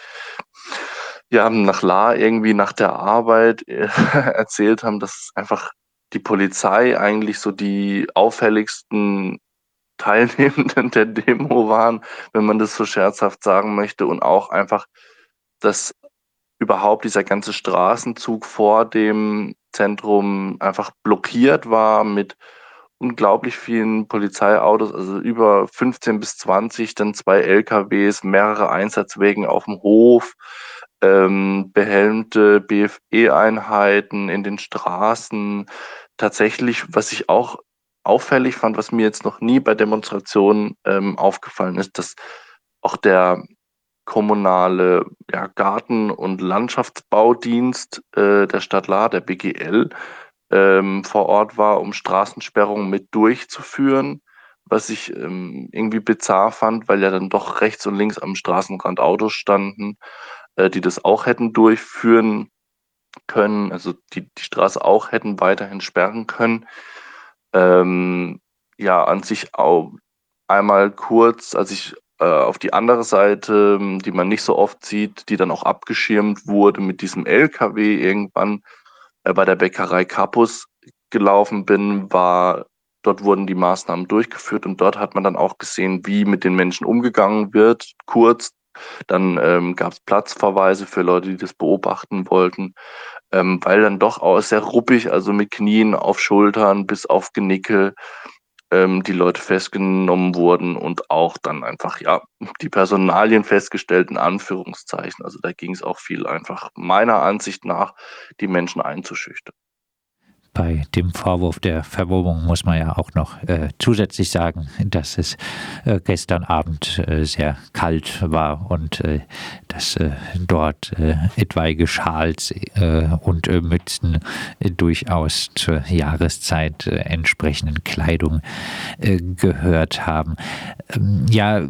Speaker 9: ja, nach La irgendwie nach der Arbeit äh, erzählt haben, dass einfach die Polizei eigentlich so die auffälligsten Teilnehmenden der Demo waren, wenn man das so scherzhaft sagen möchte. Und auch einfach, dass überhaupt dieser ganze Straßenzug vor dem Zentrum einfach blockiert war mit unglaublich vielen Polizeiautos, also über fünfzehn bis zwanzig, dann zwei L K Ws, mehrere Einsatzwegen auf dem Hof, ähm, behelmte B F E-Einheiten in den Straßen. Tatsächlich, was ich auch auffällig fand, was mir jetzt noch nie bei Demonstrationen ähm, aufgefallen ist, dass auch der kommunale ja, Garten- und Landschaftsbaudienst äh, der Stadt La, der B G L, ähm, vor Ort war, um Straßensperrungen mit durchzuführen, was ich ähm, irgendwie bizarr fand, weil ja dann doch rechts und links am Straßenrand Autos standen, äh, die das auch hätten durchführen können, also die die Straße auch hätten weiterhin sperren können. Ähm, ja, an sich auch einmal kurz, als ich äh, auf die andere Seite, ähm, die man nicht so oft sieht, die dann auch abgeschirmt wurde mit diesem L K W irgendwann äh, bei der Bäckerei Capus gelaufen bin, war, dort wurden die Maßnahmen durchgeführt und dort hat man dann auch gesehen, wie mit den Menschen umgegangen wird, kurz. Dann ähm, gab es Platzverweise für Leute, die das beobachten wollten, ähm, weil dann doch auch sehr ruppig, also mit Knien auf Schultern bis auf Genicke, ähm, die Leute festgenommen wurden und auch dann einfach, ja, die Personalien festgestellt, in Anführungszeichen. Also da ging es auch viel einfach, meiner Ansicht nach, die Menschen einzuschüchtern.
Speaker 8: Bei dem Vorwurf der Vermummung muss man ja auch noch äh, zusätzlich sagen, dass es äh, gestern Abend äh, sehr kalt war und äh, dass äh, dort äh, etwaige Schals äh, und äh, Mützen äh, durchaus zur Jahreszeit äh, entsprechenden Kleidung äh, gehört haben. Ähm, ja,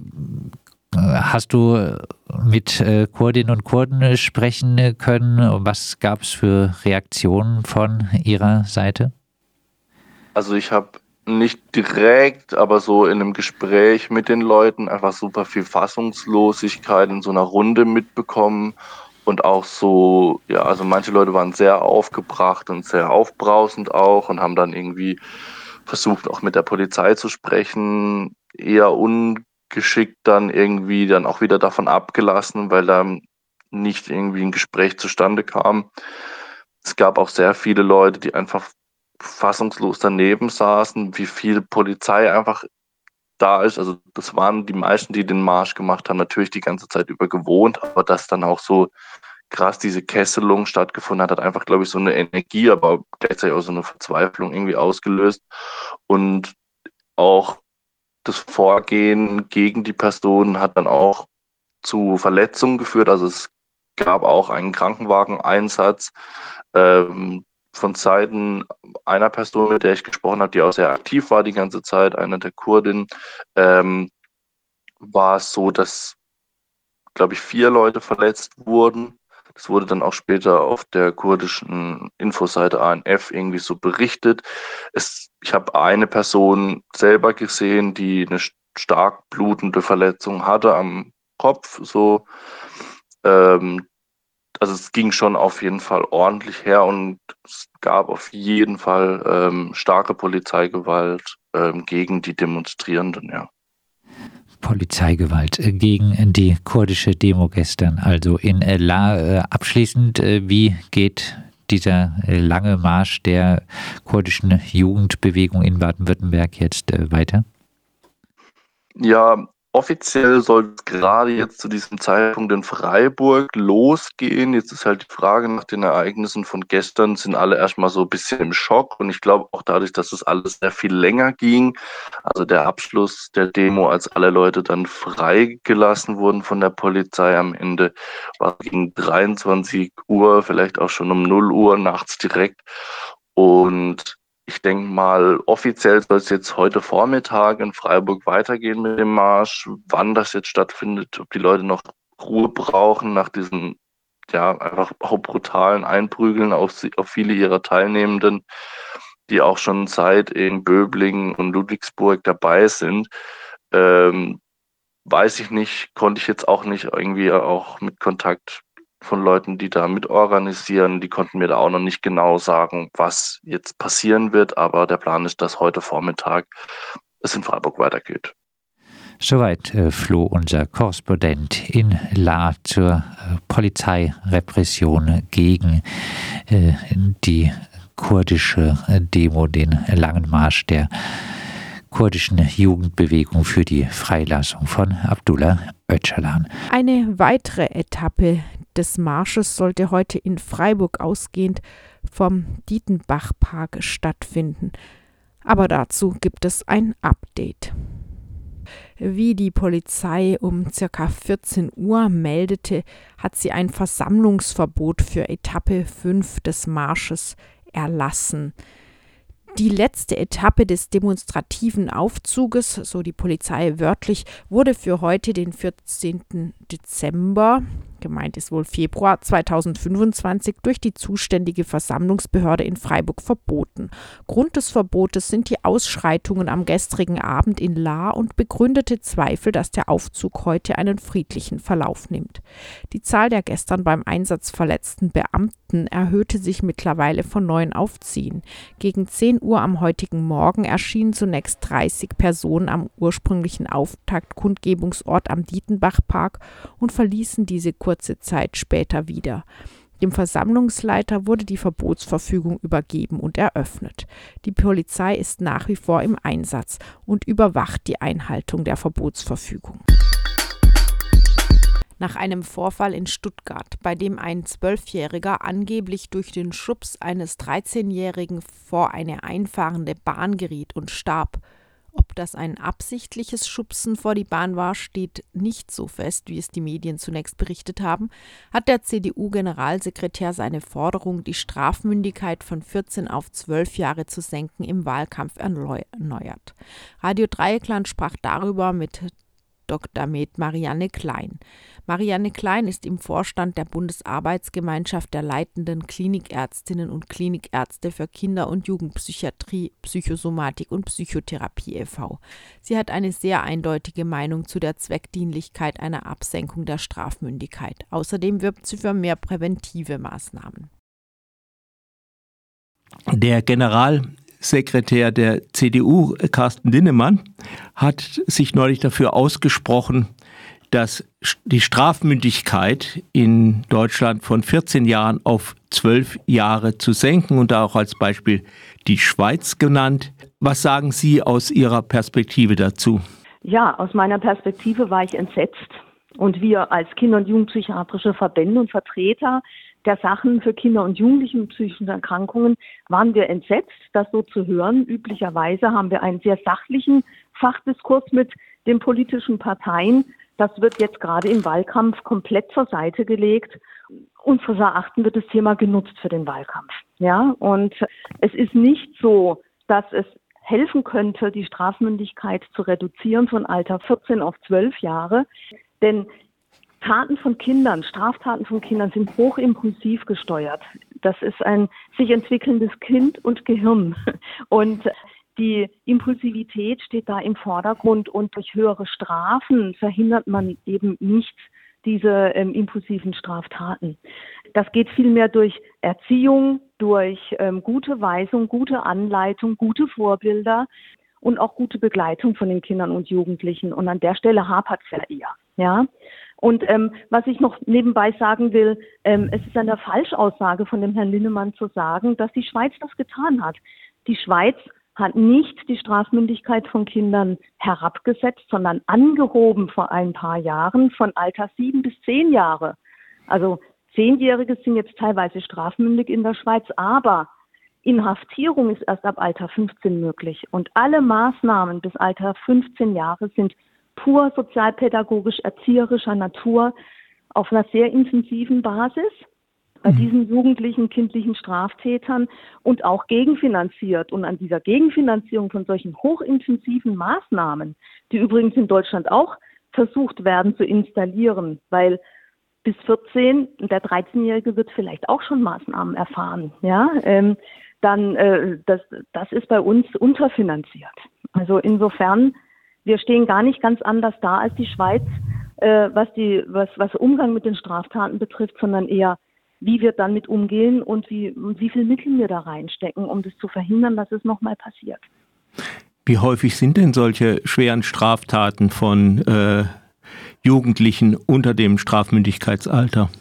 Speaker 8: hast du mit äh, Kurdinnen und Kurden sprechen können? Was gab es für Reaktionen von ihrer Seite?
Speaker 9: Also ich habe nicht direkt, aber so in einem Gespräch mit den Leuten einfach super viel Fassungslosigkeit in so einer Runde mitbekommen und auch so, ja, also manche Leute waren sehr aufgebracht und sehr aufbrausend auch und haben dann irgendwie versucht, auch mit der Polizei zu sprechen, eher un geschickt dann irgendwie dann auch wieder davon abgelassen, weil da nicht irgendwie ein Gespräch zustande kam. Es gab auch sehr viele Leute, die einfach fassungslos daneben saßen, wie viel Polizei einfach da ist. Also das waren die meisten, die den Marsch gemacht haben, natürlich die ganze Zeit über gewohnt, aber dass dann auch so krass diese Kesselung stattgefunden hat, hat einfach, glaube ich, so eine Energie, aber gleichzeitig auch so eine Verzweiflung irgendwie ausgelöst. Und auch das Vorgehen gegen die Person hat dann auch zu Verletzungen geführt. Also es gab auch einen Krankenwageneinsatz ähm, von Seiten einer Person, mit der ich gesprochen habe, die auch sehr aktiv war die ganze Zeit, einer der Kurdinnen, ähm, war es so, dass, glaube ich, vier Leute verletzt wurden. Das wurde dann auch später auf der kurdischen Infoseite A N F irgendwie so berichtet. Es, ich habe eine Person selber gesehen, die eine stark blutende Verletzung hatte am Kopf. So, ähm, also es ging schon auf jeden Fall ordentlich her und es gab auf jeden Fall ähm, starke Polizeigewalt ähm, gegen die Demonstrierenden, ja.
Speaker 8: Polizeigewalt gegen die kurdische Demo gestern, also in La. Abschließend, wie geht dieser lange Marsch der kurdischen Jugendbewegung in Baden-Württemberg jetzt weiter?
Speaker 9: Ja, offiziell soll es gerade jetzt zu diesem Zeitpunkt in Freiburg losgehen. Jetzt ist halt die Frage nach den Ereignissen von gestern, sind alle erstmal so ein bisschen im Schock. Und ich glaube auch dadurch, dass es alles sehr viel länger ging, also der Abschluss der Demo, als alle Leute dann freigelassen wurden von der Polizei am Ende, war gegen dreiundzwanzig Uhr, vielleicht auch schon um null Uhr nachts direkt. Und ich denke mal, offiziell soll es jetzt heute Vormittag in Freiburg weitergehen mit dem Marsch. Wann das jetzt stattfindet, ob die Leute noch Ruhe brauchen nach diesen, ja, einfach auch brutalen Einprügeln auf, sie, auf viele ihrer Teilnehmenden, die auch schon seit in Böblingen und Ludwigsburg dabei sind, ähm, weiß ich nicht, konnte ich jetzt auch nicht irgendwie auch mit Kontakt von Leuten, die da mitorganisieren, die konnten mir da auch noch nicht genau sagen, was jetzt passieren wird, aber der Plan ist, dass heute Vormittag es in Freiburg weitergeht.
Speaker 8: Soweit äh, Flo, unser Korrespondent in La zur äh, Polizeirepression gegen äh, die kurdische äh, Demo, den langen Marsch der kurdischen Jugendbewegung für die Freilassung von Abdullah Öcalan.
Speaker 2: Eine weitere Etappe des Marsches sollte heute in Freiburg ausgehend vom Dietenbach-Park stattfinden. Aber dazu gibt es ein Update. Wie die Polizei um ca. vierzehn Uhr meldete, hat sie ein Versammlungsverbot für Etappe fünf des Marsches erlassen. Die letzte Etappe des demonstrativen Aufzuges, so die Polizei wörtlich, wurde für heute, den vierzehnten Dezember, gemeint ist wohl Februar zweitausendfünfundzwanzig, durch die zuständige Versammlungsbehörde in Freiburg verboten. Grund des Verbotes sind die Ausschreitungen am gestrigen Abend in Lahr und begründete Zweifel, dass der Aufzug heute einen friedlichen Verlauf nimmt. Die Zahl der gestern beim Einsatz verletzten Beamten erhöhte sich mittlerweile von neun auf zehn. Gegen zehn Uhr am heutigen Morgen erschienen zunächst dreißig Personen am ursprünglichen Auftaktkundgebungsort am Dietenbach-Park und verließen diese kurze Zeit später wieder. Dem Versammlungsleiter wurde die Verbotsverfügung übergeben und eröffnet. Die Polizei ist nach wie vor im Einsatz und überwacht die Einhaltung der Verbotsverfügung. Nach einem Vorfall in Stuttgart, bei dem ein Zwölfjähriger angeblich durch den Schubs eines dreizehnjährigen vor eine einfahrende Bahn geriet und starb. Ob das ein absichtliches Schubsen vor die Bahn war, steht nicht so fest, wie es die Medien zunächst berichtet haben, hat der C D U-Generalsekretär seine Forderung, die Strafmündigkeit von vierzehn auf zwölf Jahre zu senken, im Wahlkampf erneuert. Radio Dreieckland sprach darüber mit Doktor Med Marianne Klein. Marianne Klein ist im Vorstand der Bundesarbeitsgemeinschaft der leitenden Klinikärztinnen und Klinikärzte für Kinder- und Jugendpsychiatrie, Psychosomatik und Psychotherapie e V Sie hat eine sehr eindeutige Meinung zu der Zweckdienlichkeit einer Absenkung der Strafmündigkeit. Außerdem wirbt sie für mehr präventive Maßnahmen.
Speaker 10: Der Generalsekretär der C D U, Carsten Linnemann, hat sich neulich dafür ausgesprochen, dass die Strafmündigkeit in Deutschland von vierzehn Jahren auf zwölf Jahre zu senken und da auch als Beispiel die Schweiz genannt. Was sagen Sie aus Ihrer Perspektive dazu?
Speaker 11: Ja, aus meiner Perspektive war ich entsetzt. Und wir als Kinder- und Jugendpsychiatrische Verbände und Vertreter der Sachen für Kinder und Jugendliche mit psychischen Erkrankungen waren wir entsetzt, das so zu hören. Üblicherweise haben wir einen sehr sachlichen Fachdiskurs mit den politischen Parteien. Das wird jetzt gerade im Wahlkampf komplett zur Seite gelegt. Unseres Erachtens wird das Thema genutzt für den Wahlkampf. Ja, und es ist nicht so, dass es helfen könnte, die Strafmündigkeit zu reduzieren von Alter vierzehn auf zwölf Jahre. Denn Taten von Kindern, Straftaten von Kindern sind hochimpulsiv gesteuert. Das ist ein sich entwickelndes Kind und Gehirn. Und die Impulsivität steht da im Vordergrund und durch höhere Strafen verhindert man eben nicht diese ähm, impulsiven Straftaten. Das geht vielmehr durch Erziehung, durch ähm, gute Weisung, gute Anleitung, gute Vorbilder und auch gute Begleitung von den Kindern und Jugendlichen. Und an der Stelle hapert es ja eher. Ja? Und ähm, was ich noch nebenbei sagen will, ähm, es ist eine Falschaussage von dem Herrn Linnemann zu sagen, dass die Schweiz das getan hat. Die Schweiz hat nicht die Strafmündigkeit von Kindern herabgesetzt, sondern angehoben vor ein paar Jahren von Alter sieben bis zehn Jahre. Also Zehnjährige sind jetzt teilweise strafmündig in der Schweiz, aber Inhaftierung ist erst ab Alter fünfzehn möglich. Und alle Maßnahmen bis Alter fünfzehn Jahre sind pur sozialpädagogisch erzieherischer Natur auf einer sehr intensiven Basis bei diesen jugendlichen, kindlichen Straftätern und auch gegenfinanziert. Und an dieser Gegenfinanzierung von solchen hochintensiven Maßnahmen, die übrigens in Deutschland auch versucht werden zu installieren, weil bis vierzehn, der dreizehnjährige wird vielleicht auch schon Maßnahmen erfahren. Ja, ähm, dann äh, das, das ist bei uns unterfinanziert. Also insofern, wir stehen gar nicht ganz anders da als die Schweiz, äh, was die was was Umgang mit den Straftaten betrifft, sondern eher, wie wir damit umgehen und wie wie viel Mittel wir da reinstecken, um das zu verhindern, dass es nochmal passiert.
Speaker 10: Wie häufig sind denn solche schweren Straftaten von äh, Jugendlichen unter dem Strafmündigkeitsalter?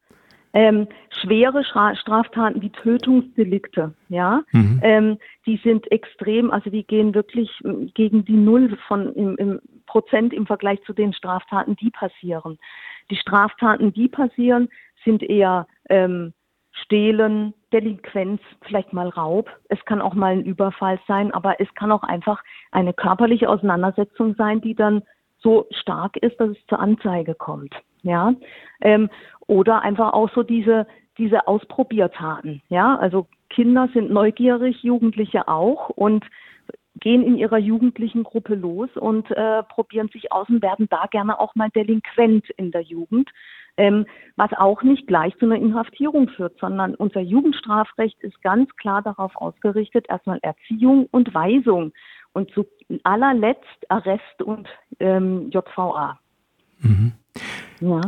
Speaker 11: Ähm, schwere Stra- Straftaten wie Tötungsdelikte, ja, mhm. ähm, die sind extrem, also die gehen wirklich gegen die Null von im, im Prozent im Vergleich zu den Straftaten, die passieren. Die Straftaten, die passieren, sind eher ähm, Stehlen, Delinquenz, vielleicht mal Raub. Es kann auch mal ein Überfall sein, aber es kann auch einfach eine körperliche Auseinandersetzung sein, die dann so stark ist, dass es zur Anzeige kommt. Ja, ähm, oder einfach auch so diese diese Ausprobiertaten. Ja, also Kinder sind neugierig, Jugendliche auch und gehen in ihrer jugendlichen Gruppe los und äh, probieren sich aus und werden da gerne auch mal delinquent in der Jugend, ähm, was auch nicht gleich zu einer Inhaftierung führt, sondern unser Jugendstrafrecht ist ganz klar darauf ausgerichtet, erstmal Erziehung und Weisung und zu allerletzt Arrest und ähm, J V A.
Speaker 10: Mhm.
Speaker 11: Ja.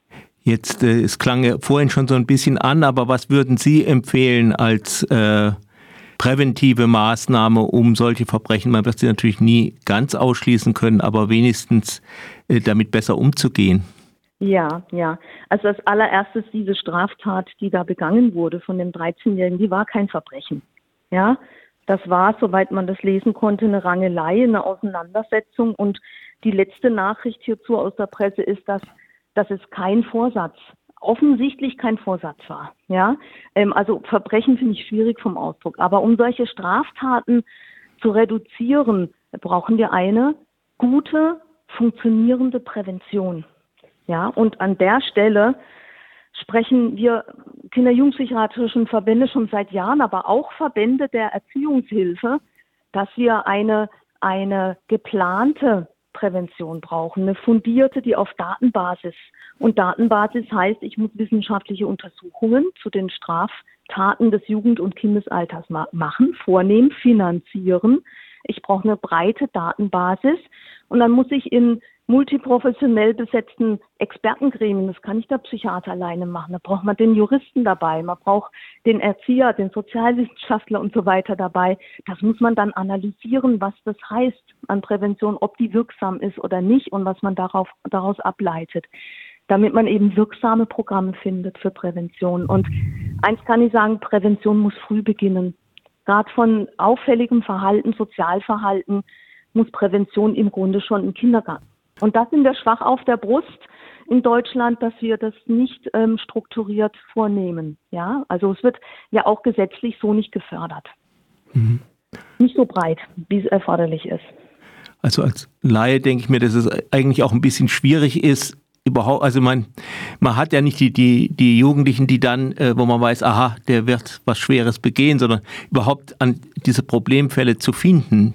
Speaker 10: Jetzt, äh, es klang ja vorhin schon so ein bisschen an, aber was würden Sie empfehlen als äh, präventive Maßnahme, um solche Verbrechen, man wird sie natürlich nie ganz ausschließen können, aber wenigstens äh, damit besser umzugehen?
Speaker 11: Ja, ja. Also als allererstes diese Straftat, die da begangen wurde von dem dreizehnjährigen, die war kein Verbrechen. Ja, das war, soweit man das lesen konnte, eine Rangelei, eine Auseinandersetzung. Und die letzte Nachricht hierzu aus der Presse ist, dass dass es kein Vorsatz, offensichtlich kein Vorsatz war. Ja, ähm, also Verbrechen finde ich schwierig vom Ausdruck. Aber um solche Straftaten zu reduzieren, brauchen wir eine gute, funktionierende Prävention. Ja, und an der Stelle sprechen wir Kinder-Jugendpsychiatrischen Verbände schon seit Jahren, aber auch Verbände der Erziehungshilfe, dass wir eine, eine geplante Prävention brauchen, eine fundierte, die auf Datenbasis. Und Datenbasis heißt, ich muss wissenschaftliche Untersuchungen zu den Straftaten des Jugend- und Kindesalters ma- machen, vornehmen, finanzieren. Ich brauche eine breite Datenbasis und dann muss ich in multiprofessionell besetzten Expertengremien, das kann nicht der Psychiater alleine machen, da braucht man den Juristen dabei, man braucht den Erzieher, den Sozialwissenschaftler und so weiter dabei. Das muss man dann analysieren, was das heißt an Prävention, ob die wirksam ist oder nicht und was man darauf, daraus ableitet, damit man eben wirksame Programme findet für Prävention. Und eins kann ich sagen, Prävention muss früh beginnen. Gerade von auffälligem Verhalten, Sozialverhalten muss Prävention im Grunde schon im Kindergarten. Und da sind wir schwach auf der Brust in Deutschland, dass wir das nicht ähm, strukturiert vornehmen. Ja, also es wird ja auch gesetzlich so nicht gefördert. Mhm. Nicht so breit, wie es erforderlich ist.
Speaker 10: Also als Laie denke ich mir, dass es eigentlich auch ein bisschen schwierig ist, überhaupt, also man, man hat ja nicht die, die, die Jugendlichen, die dann, äh, wo man weiß, aha, der wird was Schweres begehen, sondern überhaupt an diese Problemfälle zu finden.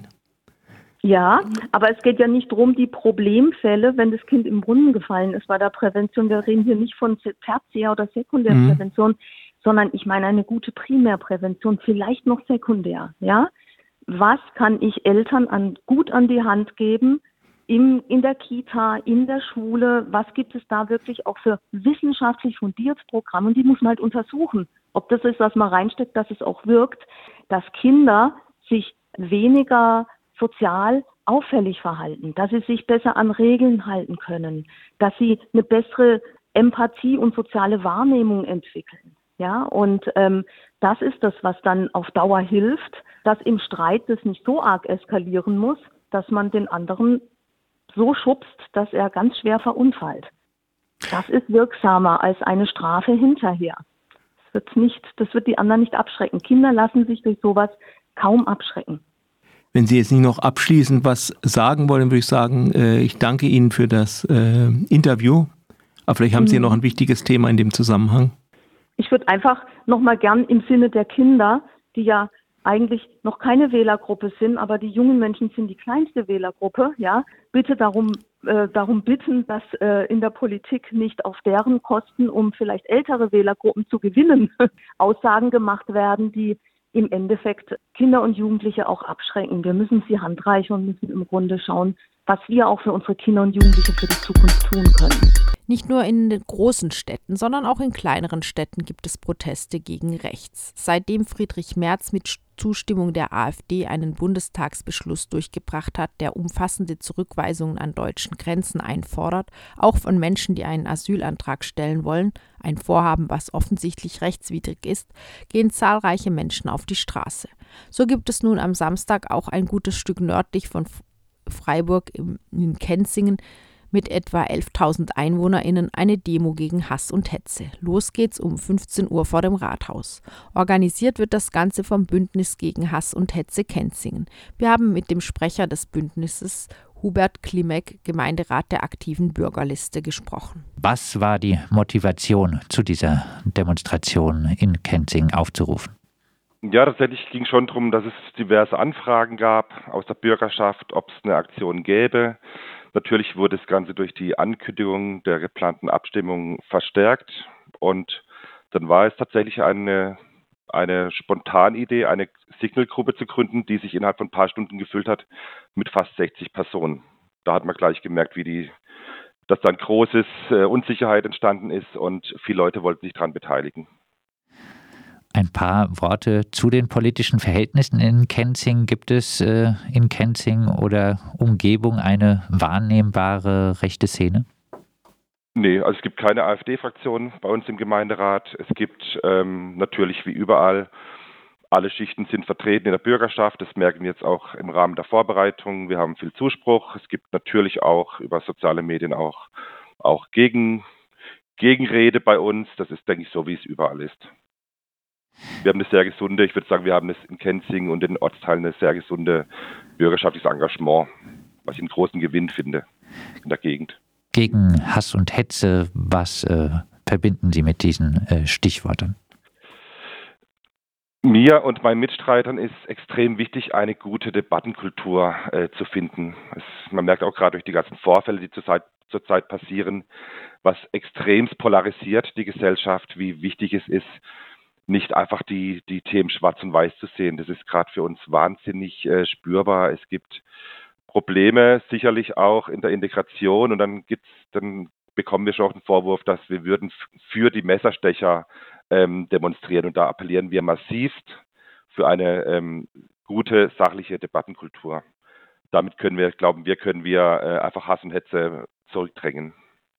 Speaker 11: Ja, aber es geht ja nicht darum, die Problemfälle, wenn das Kind im Brunnen gefallen ist bei der Prävention. Wir reden hier nicht von Tertiär- oder Sekundärprävention, mhm. sondern ich meine eine gute Primärprävention, vielleicht noch sekundär. Ja, was kann ich Eltern an, gut an die Hand geben im, in der Kita, in der Schule? Was gibt es da wirklich auch für wissenschaftlich fundiertes Programm? Und die muss man halt untersuchen, ob das ist, was man reinsteckt, dass es auch wirkt, dass Kinder sich weniger sozial auffällig verhalten, dass sie sich besser an Regeln halten können, dass sie eine bessere Empathie und soziale Wahrnehmung entwickeln. Ja, und ähm, das ist das, was dann auf Dauer hilft, dass im Streit das nicht so arg eskalieren muss, dass man den anderen so schubst, dass er ganz schwer verunfallt. Das ist wirksamer als eine Strafe hinterher. Das wird nicht, das wird die anderen nicht abschrecken. Kinder lassen sich durch sowas kaum abschrecken.
Speaker 10: Wenn Sie jetzt nicht noch abschließend was sagen wollen, würde ich sagen, äh, ich danke Ihnen für das äh, Interview. Aber vielleicht haben Sie ja noch ein wichtiges Thema in dem Zusammenhang.
Speaker 11: Ich würde einfach nochmal gern im Sinne der Kinder, die ja eigentlich noch keine Wählergruppe sind, aber die jungen Menschen sind die kleinste Wählergruppe, ja, bitte darum, äh, darum bitten, dass äh, in der Politik nicht auf deren Kosten, um vielleicht ältere Wählergruppen zu gewinnen, Aussagen gemacht werden, die im Endeffekt Kinder und Jugendliche auch abschrecken. Wir müssen sie handreichen und müssen im Grunde schauen, was wir auch für unsere Kinder und Jugendliche für die Zukunft tun können.
Speaker 2: Nicht nur in den großen Städten, sondern auch in kleineren Städten gibt es Proteste gegen rechts. Seitdem Friedrich Merz mit Zustimmung der AfD einen Bundestagsbeschluss durchgebracht hat, der umfassende Zurückweisungen an deutschen Grenzen einfordert, auch von Menschen, die einen Asylantrag stellen wollen, ein Vorhaben, was offensichtlich rechtswidrig ist, gehen zahlreiche Menschen auf die Straße. So gibt es nun am Samstag auch ein gutes Stück nördlich von Freiburg in Kenzingen mit etwa elftausend EinwohnerInnen eine Demo gegen Hass und Hetze. Los geht's um fünfzehn Uhr vor dem Rathaus. Organisiert wird das Ganze vom Bündnis gegen Hass und Hetze Kenzingen. Wir haben mit dem Sprecher des Bündnisses, Hubert Klimek, Gemeinderat der aktiven Bürgerliste, gesprochen.
Speaker 8: Was war die Motivation, zu dieser Demonstration in Kenzingen aufzurufen?
Speaker 12: Ja, tatsächlich ging es schon darum, dass es diverse Anfragen gab aus der Bürgerschaft, ob es eine Aktion gäbe. Natürlich wurde das Ganze durch die Ankündigung der geplanten Abstimmung verstärkt und dann war es tatsächlich eine, eine Spontanidee, eine Signalgruppe zu gründen, die sich innerhalb von ein paar Stunden gefüllt hat mit fast sechzig Personen. Da hat man gleich gemerkt, wie die, dass da ein großes äh, Unsicherheit entstanden ist und viele Leute wollten sich daran beteiligen.
Speaker 8: Ein paar Worte zu den politischen Verhältnissen in Kenzingen. Gibt es äh, in Kenzingen oder Umgebung eine wahrnehmbare rechte Szene?
Speaker 12: Nee, also es gibt keine AfD-Fraktion bei uns im Gemeinderat. Es gibt ähm, natürlich wie überall, alle Schichten sind vertreten in der Bürgerschaft. Das merken wir jetzt auch im Rahmen der Vorbereitung. Wir haben viel Zuspruch. Es gibt natürlich auch über soziale Medien auch, auch Gegen, Gegenrede bei uns. Das ist, denke ich, so, wie es überall ist. Wir haben eine sehr gesunde, ich würde sagen, wir haben das in Kenzingen und in den Ortsteilen eine sehr gesunde bürgerschaftliches Engagement, was ich einen großen Gewinn finde in der Gegend.
Speaker 8: Gegen Hass und Hetze, was äh, verbinden Sie mit diesen äh, Stichworten?
Speaker 12: Mir und meinen Mitstreitern ist extrem wichtig, eine gute Debattenkultur äh, zu finden. Es, man merkt auch gerade durch die ganzen Vorfälle, die zurzeit, zurzeit passieren, was extremst polarisiert die Gesellschaft, wie wichtig es ist, nicht einfach die, die Themen schwarz und weiß zu sehen. Das ist gerade für uns wahnsinnig äh, spürbar. Es gibt Probleme sicherlich auch in der Integration und dann gibt's, dann bekommen wir schon auch den Vorwurf, dass wir würden f- für die Messerstecher ähm, demonstrieren und da appellieren wir massivst für eine ähm, gute, sachliche Debattenkultur. Damit können wir, glauben wir, können wir äh, einfach Hass und Hetze zurückdrängen.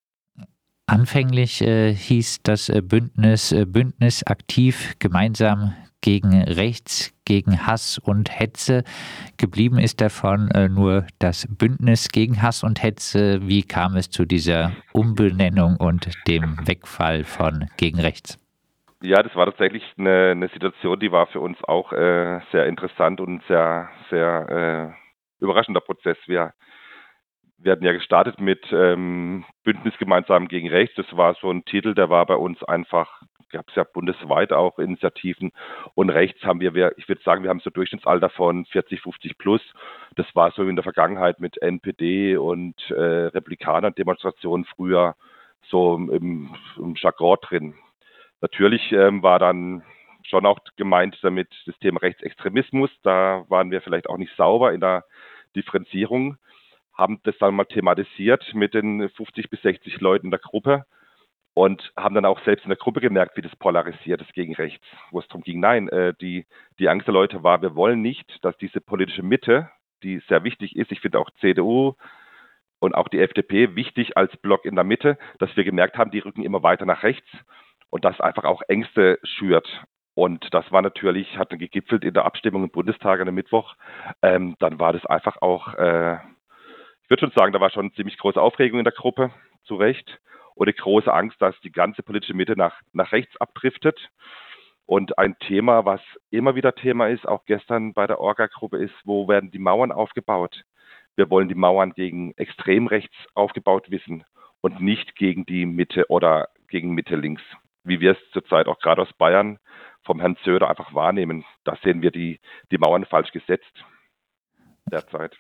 Speaker 8: Anfänglich äh, hieß das äh, Bündnis äh, Bündnis aktiv gemeinsam gegen Rechts, gegen Hass und Hetze. Geblieben ist davon äh, nur das Bündnis gegen Hass und Hetze. Wie kam es zu dieser Umbenennung und dem Wegfall von gegen Rechts?
Speaker 12: Ja, das war tatsächlich eine, eine Situation, die war für uns auch äh, sehr interessant und sehr, sehr äh, überraschender Prozess. Wir Wir hatten ja gestartet mit ähm, Bündnis gemeinsam gegen Rechts. Das war so ein Titel, der war bei uns einfach, gab es ja bundesweit auch Initiativen. Und rechts haben wir, wir ich würde sagen, wir haben so ein Durchschnittsalter von vierzig, fünfzig plus. Das war so in der Vergangenheit mit N P D und äh, Republikanern-Demonstrationen früher so im, im Jargon drin. Natürlich ähm, war dann schon auch gemeint damit das Thema Rechtsextremismus. Da waren wir vielleicht auch nicht sauber in der Differenzierung. Haben das dann mal thematisiert mit den fünfzig bis sechzig Leuten in der Gruppe und haben dann auch selbst in der Gruppe gemerkt, wie das polarisiert ist gegen rechts, wo es darum ging, nein, äh, die, die Angst der Leute war, wir wollen nicht, dass diese politische Mitte, die sehr wichtig ist, ich finde auch C D U und auch die F D P wichtig als Block in der Mitte, dass wir gemerkt haben, die rücken immer weiter nach rechts und das einfach auch Ängste schürt. Und das war natürlich, hat dann gegipfelt in der Abstimmung im Bundestag an dem Mittwoch. Ähm, dann war das einfach auch... Äh, Ich würde schon sagen, da war schon ziemlich große Aufregung in der Gruppe, zu Recht, und eine große Angst, dass die ganze politische Mitte nach, nach rechts abdriftet. Und ein Thema, was immer wieder Thema ist, auch gestern bei der Orga-Gruppe, ist, wo werden die Mauern aufgebaut? Wir wollen die Mauern gegen extrem rechts aufgebaut wissen und nicht gegen die Mitte oder gegen Mitte links, wie wir es zurzeit auch gerade aus Bayern vom Herrn Söder einfach wahrnehmen. Da sehen wir die, die Mauern falsch gesetzt derzeit.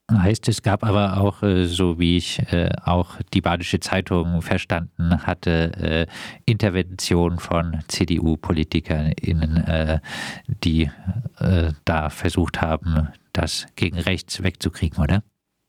Speaker 8: Heißt, es gab aber auch, äh, so wie ich äh, auch die Badische Zeitung verstanden hatte, äh, Intervention von C D U-PolitikerInnen, äh, die äh, da versucht haben, das gegen rechts wegzukriegen, oder?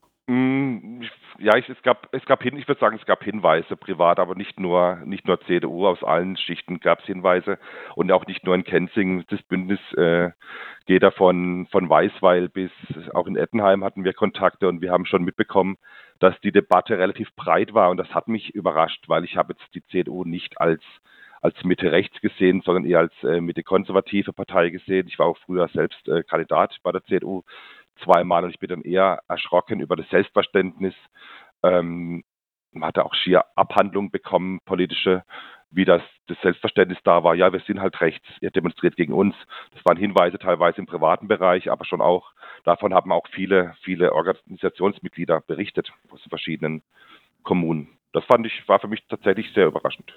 Speaker 12: Mm, Ja, ich, es gab, es gab hin, ich würde sagen, es gab Hinweise privat, aber nicht nur, nicht nur C D U, aus allen Schichten gab es Hinweise und auch nicht nur in Kenzing. Das Bündnis äh, geht da von, von Weißweil bis auch in Ettenheim hatten wir Kontakte und wir haben schon mitbekommen, dass die Debatte relativ breit war und das hat mich überrascht, weil ich habe jetzt die C D U nicht als als Mitte-Rechts gesehen, sondern eher als äh, Mitte-konservative Partei gesehen. Ich war auch früher selbst äh, Kandidat bei der C D U zweimal und ich bin dann eher erschrocken über das Selbstverständnis. Ähm, man hatte auch schier Abhandlungen bekommen, politische, wie das, das Selbstverständnis da war. Ja, wir sind halt rechts, ihr demonstriert gegen uns. Das waren Hinweise teilweise im privaten Bereich, aber schon auch, davon haben auch viele, viele Organisationsmitglieder berichtet aus den verschiedenen Kommunen. Das fand ich, war für mich tatsächlich sehr überraschend.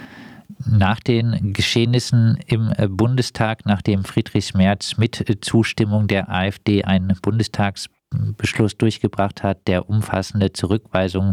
Speaker 8: Nach den Geschehnissen im Bundestag, nachdem Friedrich Merz mit Zustimmung der AfD einen Bundestagsbeschluss durchgebracht hat, der umfassende Zurückweisung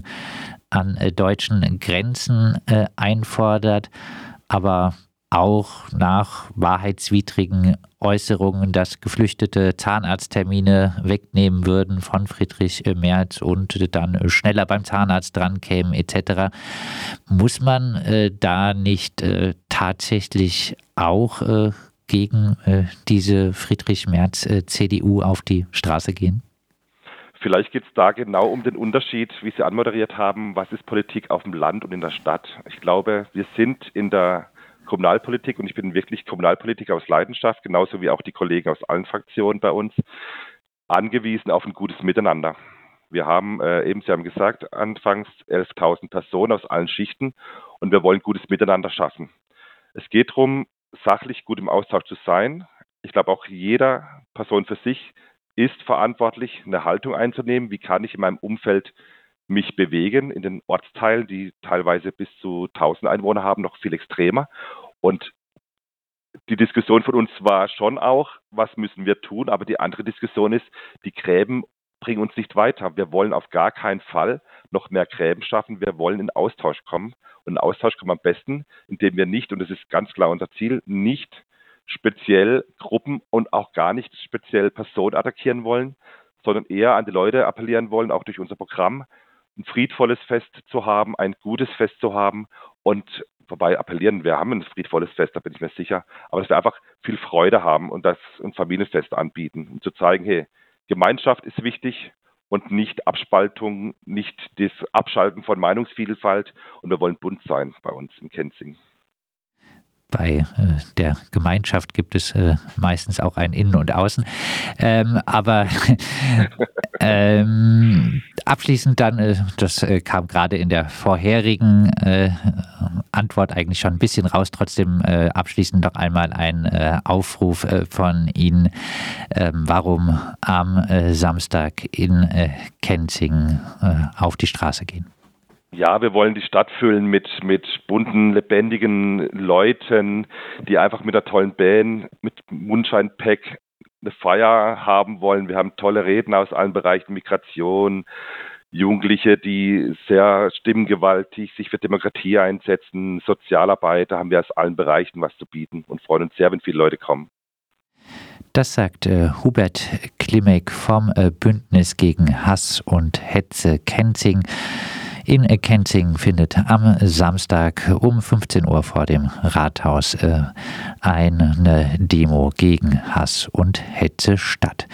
Speaker 8: an deutschen Grenzen einfordert, aber auch nach wahrheitswidrigen Äußerungen, dass Geflüchtete Zahnarzttermine wegnehmen würden von Friedrich Merz und dann schneller beim Zahnarzt drankämen et cetera. Muss man äh, da nicht äh, tatsächlich auch äh, gegen äh, diese Friedrich Merz äh, C D U auf die Straße gehen?
Speaker 12: Vielleicht geht es da genau um den Unterschied, wie Sie anmoderiert haben, was ist Politik auf dem Land und in der Stadt. Ich glaube, wir sind in der Kommunalpolitik und ich bin wirklich Kommunalpolitiker aus Leidenschaft, genauso wie auch die Kollegen aus allen Fraktionen bei uns, angewiesen auf ein gutes Miteinander. Wir haben, äh, eben Sie haben gesagt, anfangs elftausend Personen aus allen Schichten und wir wollen gutes Miteinander schaffen. Es geht darum, sachlich gut im Austausch zu sein. Ich glaube auch jeder Person für sich ist verantwortlich, eine Haltung einzunehmen. Wie kann ich in meinem Umfeld mich bewegen, in den Ortsteilen, die teilweise bis zu tausend Einwohner haben, noch viel extremer. Und die Diskussion von uns war schon auch, was müssen wir tun, aber die andere Diskussion ist, die Gräben bringen uns nicht weiter. Wir wollen auf gar keinen Fall noch mehr Gräben schaffen, wir wollen in Austausch kommen. Und in Austausch kommen wir am besten, indem wir nicht, und das ist ganz klar unser Ziel, nicht speziell Gruppen und auch gar nicht speziell Personen attackieren wollen, sondern eher an die Leute appellieren wollen, auch durch unser Programm, ein friedvolles Fest zu haben, ein gutes Fest zu haben und wobei appellieren, wir haben ein friedvolles Fest, da bin ich mir sicher, aber dass wir einfach viel Freude haben und das ein Familienfest anbieten, um zu zeigen, hey, Gemeinschaft ist wichtig und nicht Abspaltung, nicht das Abschalten von Meinungsvielfalt und wir wollen bunt sein bei uns in Kenzing.
Speaker 8: Bei äh, der Gemeinschaft gibt es äh, meistens auch ein Innen und Außen. Ähm, aber ähm, abschließend dann, äh, das äh, kam gerade in der vorherigen äh, Antwort eigentlich schon ein bisschen raus, trotzdem äh, abschließend noch einmal ein äh, Aufruf äh, von Ihnen, äh, warum am äh, Samstag in äh, Kenzing äh, auf die Straße gehen.
Speaker 12: Ja, wir wollen die Stadt füllen mit, mit bunten, lebendigen Leuten, die einfach mit einer tollen Band, mit Mundscheinpack eine Feier haben wollen. Wir haben tolle Redner aus allen Bereichen, Migration, Jugendliche, die sehr stimmengewaltig sich für Demokratie einsetzen, Sozialarbeit, da haben wir aus allen Bereichen was zu bieten und freuen uns sehr, wenn viele Leute kommen.
Speaker 8: Das sagt äh, Hubert Klimek vom äh, Bündnis gegen Hass und Hetze Kenzing. In Kenzing findet am Samstag um fünfzehn Uhr vor dem Rathaus äh, eine Demo gegen Hass und Hetze statt.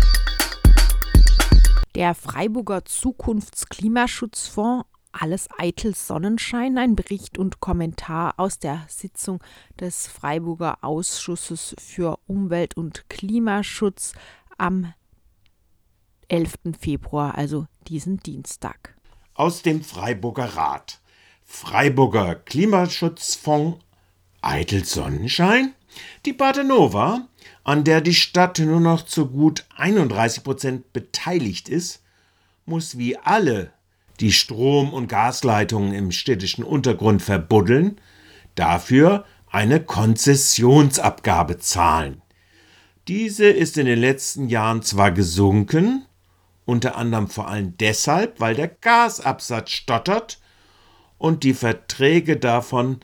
Speaker 2: Der Freiburger Zukunftsklimaschutzfonds, alles eitel Sonnenschein, ein Bericht und Kommentar aus der Sitzung des Freiburger Ausschusses für Umwelt- und Klimaschutz am elften Februar, also diesen Dienstag.
Speaker 13: Aus dem Freiburger Rat. Freiburger Klimaschutzfonds, eitel Sonnenschein? Die Badenova, an der die Stadt nur noch zu gut einunddreißig Prozent beteiligt ist, muss wie alle die Strom- und Gasleitungen im städtischen Untergrund verbuddeln, dafür eine Konzessionsabgabe zahlen. Diese ist in den letzten Jahren zwar gesunken, unter anderem vor allem deshalb, weil der Gasabsatz stottert und die Verträge davon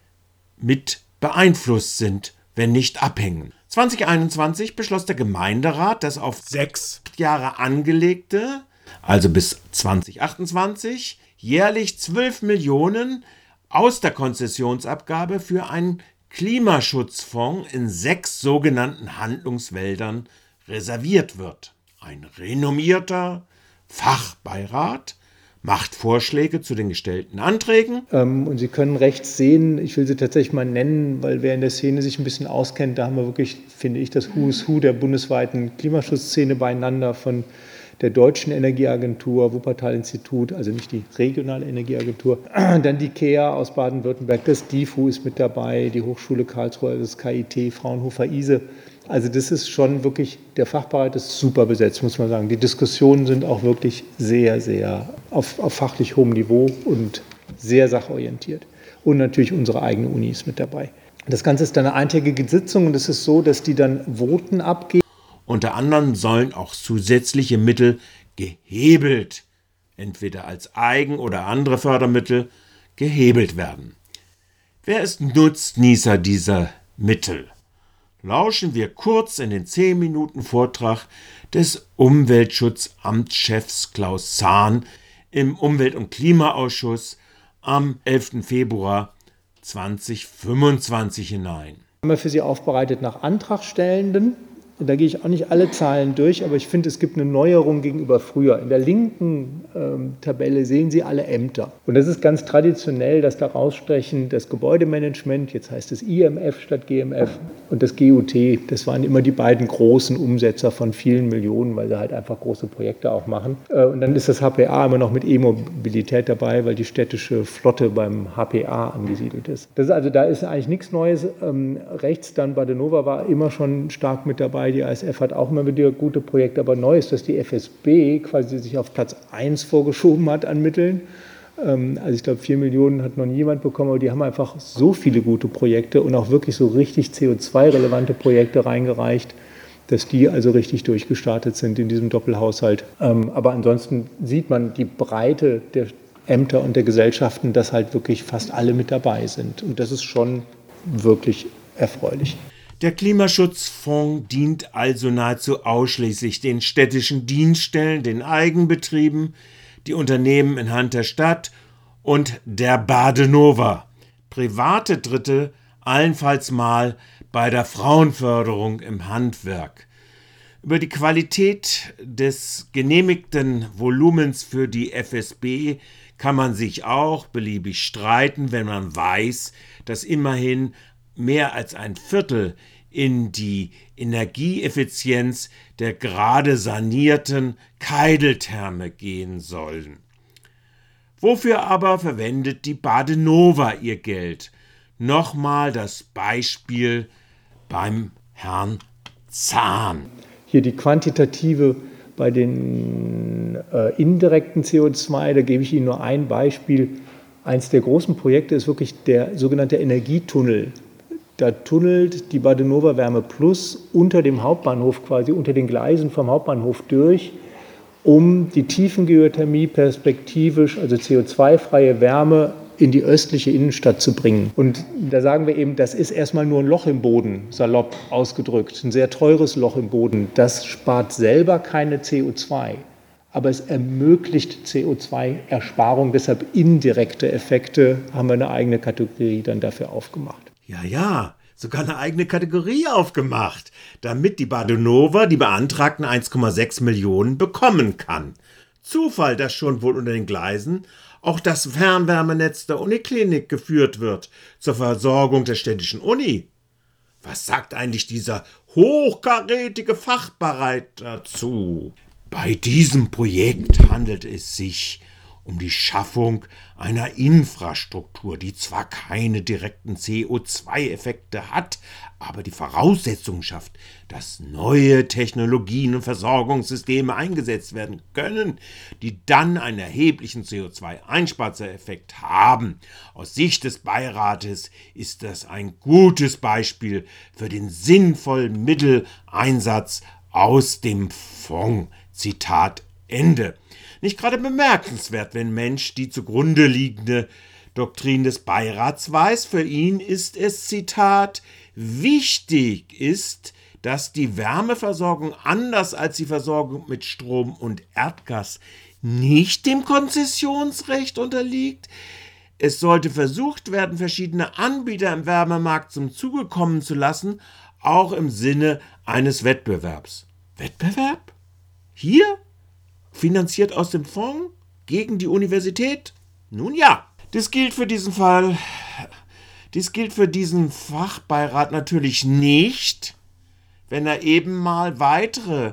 Speaker 13: mit beeinflusst sind, wenn nicht abhängen. zwanzig einundzwanzig beschloss der Gemeinderat, das auf sechs Jahre angelegte, also bis zwanzig achtundzwanzig, jährlich zwölf Millionen aus der Konzessionsabgabe für einen Klimaschutzfonds in sechs sogenannten Handlungswäldern reserviert wird. Ein renommierter Fachbeirat macht Vorschläge zu den gestellten Anträgen.
Speaker 14: Ähm, und Sie können rechts sehen, ich will sie tatsächlich mal nennen, weil wer in der Szene sich ein bisschen auskennt, da haben wir wirklich, finde ich, das Who is Who der bundesweiten Klimaschutzszene beieinander, von der Deutschen Energieagentur, Wuppertal-Institut, also nicht die regionale Energieagentur, dann die K E A aus Baden-Württemberg, das D I F U ist mit dabei, die Hochschule Karlsruhe, das K I T, Fraunhofer-I S E. Also das ist schon wirklich, der Fachbereich ist super besetzt, muss man sagen. Die Diskussionen sind auch wirklich sehr, sehr auf, auf fachlich hohem Niveau und sehr sachorientiert. Und natürlich unsere eigene Uni ist mit dabei. Das Ganze ist dann eine eintägige Sitzung und es ist so, dass die dann Voten abgeben.
Speaker 13: Unter anderem sollen auch zusätzliche Mittel gehebelt, entweder als Eigen- oder andere Fördermittel, gehebelt werden. Wer ist Nutznießer dieser Mittel? Lauschen wir kurz in den zehn Minuten Vortrag des Umweltschutzamtschefs Klaus Zahn im Umwelt- und Klimaausschuss am elften Februar zweitausendfünfundzwanzig hinein.
Speaker 14: Haben wir für Sie aufbereitet nach Antragstellenden. Und da gehe ich auch nicht alle Zahlen durch, aber ich finde, es gibt eine Neuerung gegenüber früher. In der linken ähm, Tabelle sehen Sie alle Ämter. Und das ist ganz traditionell, dass da rausstechen das Gebäudemanagement, jetzt heißt es I M F statt G M F, und das G U T. Das waren immer die beiden großen Umsetzer von vielen Millionen, weil sie halt einfach große Projekte auch machen. Äh, und dann ist das H P A immer noch mit E-Mobilität dabei, weil die städtische Flotte beim H P A angesiedelt ist. Das ist also, da ist eigentlich nichts Neues. Ähm, rechts dann Badenova war immer schon stark mit dabei. Die A S F hat auch immer wieder gute Projekte, aber neu ist, dass die F S B quasi sich auf Platz eins vorgeschoben hat an Mitteln. Also ich glaube, vier Millionen hat noch nie jemand bekommen, aber die haben einfach so viele gute Projekte und auch wirklich so richtig C O zwei relevante Projekte reingereicht, dass die also richtig durchgestartet sind in diesem Doppelhaushalt. Aber ansonsten sieht man die Breite der Ämter und der Gesellschaften, dass halt wirklich fast alle mit dabei sind. Und das ist schon wirklich erfreulich.
Speaker 13: Der Klimaschutzfonds dient also nahezu ausschließlich den städtischen Dienststellen, den Eigenbetrieben, die Unternehmen in Hand der Stadt und der Badenova. Private Dritte allenfalls mal bei der Frauenförderung im Handwerk. Über die Qualität des genehmigten Volumens für die F S B kann man sich auch beliebig streiten, wenn man weiß, dass immerhin mehr als ein Viertel in die Energieeffizienz der gerade sanierten Keideltherme gehen sollen. Wofür aber verwendet die Badenova ihr Geld? Nochmal das Beispiel beim Herrn Zahn.
Speaker 14: Hier die quantitative bei den äh, indirekten C O zwei, da gebe ich Ihnen nur ein Beispiel. Eins der großen Projekte ist wirklich der sogenannte Energietunnel. Da tunnelt die Badenova Wärme Plus unter dem Hauptbahnhof, quasi unter den Gleisen vom Hauptbahnhof durch, um die Tiefengeothermie perspektivisch, also C O zwei freie Wärme, in die östliche Innenstadt zu bringen. Und da sagen wir eben, das ist erstmal nur ein Loch im Boden, salopp ausgedrückt, ein sehr teures Loch im Boden. Das spart selber keine C O zwei, aber es ermöglicht C O zwei Ersparung, deshalb indirekte Effekte, haben wir eine eigene Kategorie dann dafür aufgemacht.
Speaker 13: Ja, ja, sogar eine eigene Kategorie aufgemacht, damit die Badenova die beantragten eins Komma sechs Millionen bekommen kann. Zufall, dass schon wohl unter den Gleisen auch das Fernwärmenetz der Uniklinik geführt wird zur Versorgung der städtischen Uni. Was sagt eigentlich dieser hochkarätige Fachbereich dazu? Bei diesem Projekt handelt es sich um die Schaffung einer Infrastruktur, die zwar keine direkten C O zwei Effekte hat, aber die Voraussetzung schafft, dass neue Technologien und Versorgungssysteme eingesetzt werden können, die dann einen erheblichen C O zwei Einspareffekt haben. Aus Sicht des Beirates ist das ein gutes Beispiel für den sinnvollen Mitteleinsatz aus dem Fonds. Zitat Ende. Nicht gerade bemerkenswert, wenn Mensch die zugrunde liegende Doktrin des Beirats weiß. Für ihn ist es, Zitat, wichtig ist, dass die Wärmeversorgung anders als die Versorgung mit Strom und Erdgas nicht dem Konzessionsrecht unterliegt. Es sollte versucht werden, verschiedene Anbieter im Wärmemarkt zum Zuge kommen zu lassen, auch im Sinne eines Wettbewerbs. Wettbewerb? Hier? Finanziert aus dem Fonds? Gegen die Universität? Nun ja, das gilt für diesen Fall. Dies gilt für diesen Fachbeirat natürlich nicht, wenn er eben mal weitere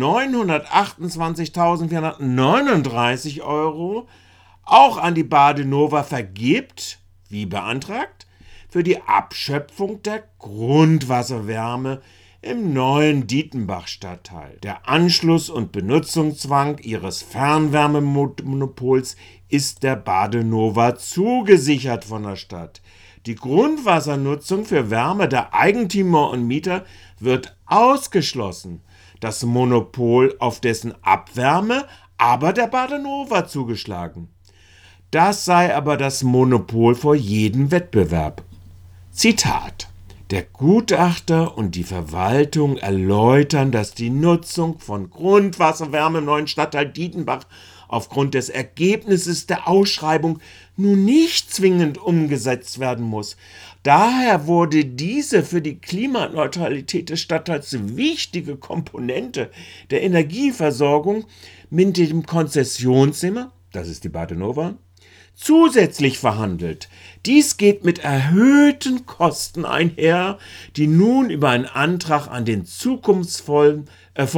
Speaker 13: neunhundertachtundzwanzigtausendvierhundertneununddreißig Euro auch an die Badenova vergibt, wie beantragt, für die Abschöpfung der Grundwasserwärme im neuen Dietenbach-Stadtteil. Der Anschluss- und Benutzungszwang ihres Fernwärmemonopols ist der Badenova zugesichert von der Stadt. Die Grundwassernutzung für Wärme der Eigentümer und Mieter wird ausgeschlossen. Das Monopol auf dessen Abwärme aber der Badenova zugeschlagen. Das sei aber das Monopol vor jedem Wettbewerb. Zitat: Der Gutachter und die Verwaltung erläutern, dass die Nutzung von Grundwasserwärme im neuen Stadtteil Dietenbach aufgrund des Ergebnisses der Ausschreibung nun nicht zwingend umgesetzt werden muss. Daher wurde diese für die Klimaneutralität des Stadtteils wichtige Komponente der Energieversorgung mit dem Konzessionsnehmer, das ist die Badenova, zusätzlich verhandelt. Dies geht mit erhöhten Kosten einher, die nun über einen Antrag an den Zukunftsfonds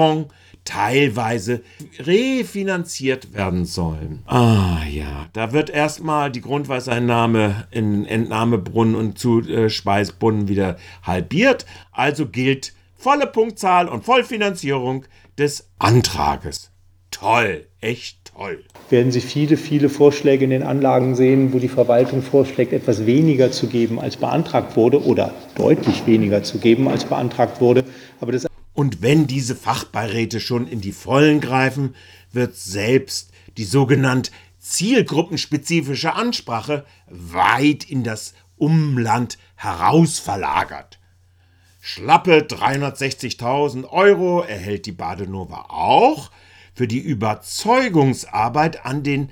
Speaker 13: teilweise refinanziert werden sollen. Ah ja, da wird erstmal die Grundwassereinnahme in Entnahmebrunnen und Zuspeisbrunnen wieder halbiert, also gilt volle Punktzahl und Vollfinanzierung des Antrages. Toll, echt toll.
Speaker 14: Werden Sie viele, viele Vorschläge in den Anlagen sehen, wo die Verwaltung vorschlägt, etwas weniger zu geben, als beantragt wurde, oder deutlich weniger zu geben, als beantragt wurde. Aber das
Speaker 13: Und wenn diese Fachbeiräte schon in die Vollen greifen, wird selbst die sogenannte zielgruppenspezifische Ansprache weit in das Umland heraus verlagert. Schlappe dreihundertsechzigtausend Euro erhält die Badenova auch für die Überzeugungsarbeit an den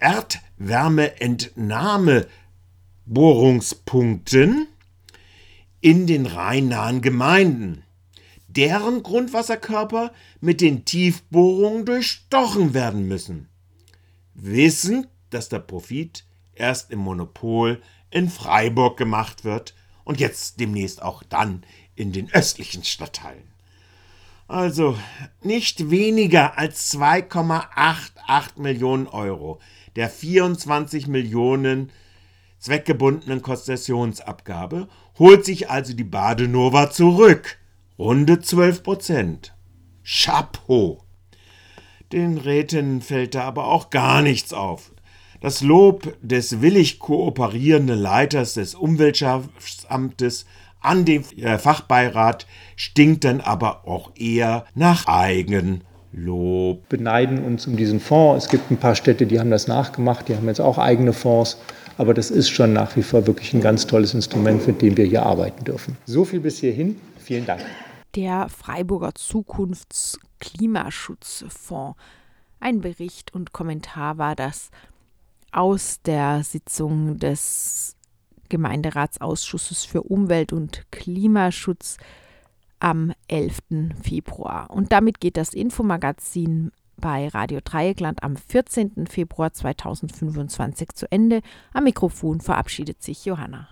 Speaker 13: Erdwärmeentnahmebohrungspunkten in den rheinnahen Gemeinden, deren Grundwasserkörper mit den Tiefbohrungen durchstochen werden müssen. Wissend, dass der Profit erst im Monopol in Freiburg gemacht wird und jetzt demnächst auch dann in den östlichen Stadtteilen. Also nicht weniger als zwei Komma achtundachtzig Millionen Euro der vierundzwanzig Millionen zweckgebundenen Konzessionsabgabe holt sich also die Badenova zurück. Runde zwölf Prozent. Chapeau. Den Räten fällt da aber auch gar nichts auf. Das Lob des willig kooperierenden Leiters des Umweltschaftsamtes an den Fachbeirat stinkt dann aber auch eher nach Eigenlob.
Speaker 14: Beneiden uns um diesen Fonds. Es gibt ein paar Städte, die haben das nachgemacht, die haben jetzt auch eigene Fonds. Aber das ist schon nach wie vor wirklich ein ganz tolles Instrument, mit dem wir hier arbeiten dürfen. So viel bis hierhin. Vielen Dank.
Speaker 2: Der Freiburger Zukunftsklimaschutzfonds. Ein Bericht und Kommentar war das aus der Sitzung des Gemeinderatsausschusses für Umwelt und Klimaschutz am elften Februar. Und damit geht das Infomagazin bei Radio Dreieckland am vierzehnten Februar zweitausendfünfundzwanzig zu Ende. Am Mikrofon verabschiedet sich Johanna.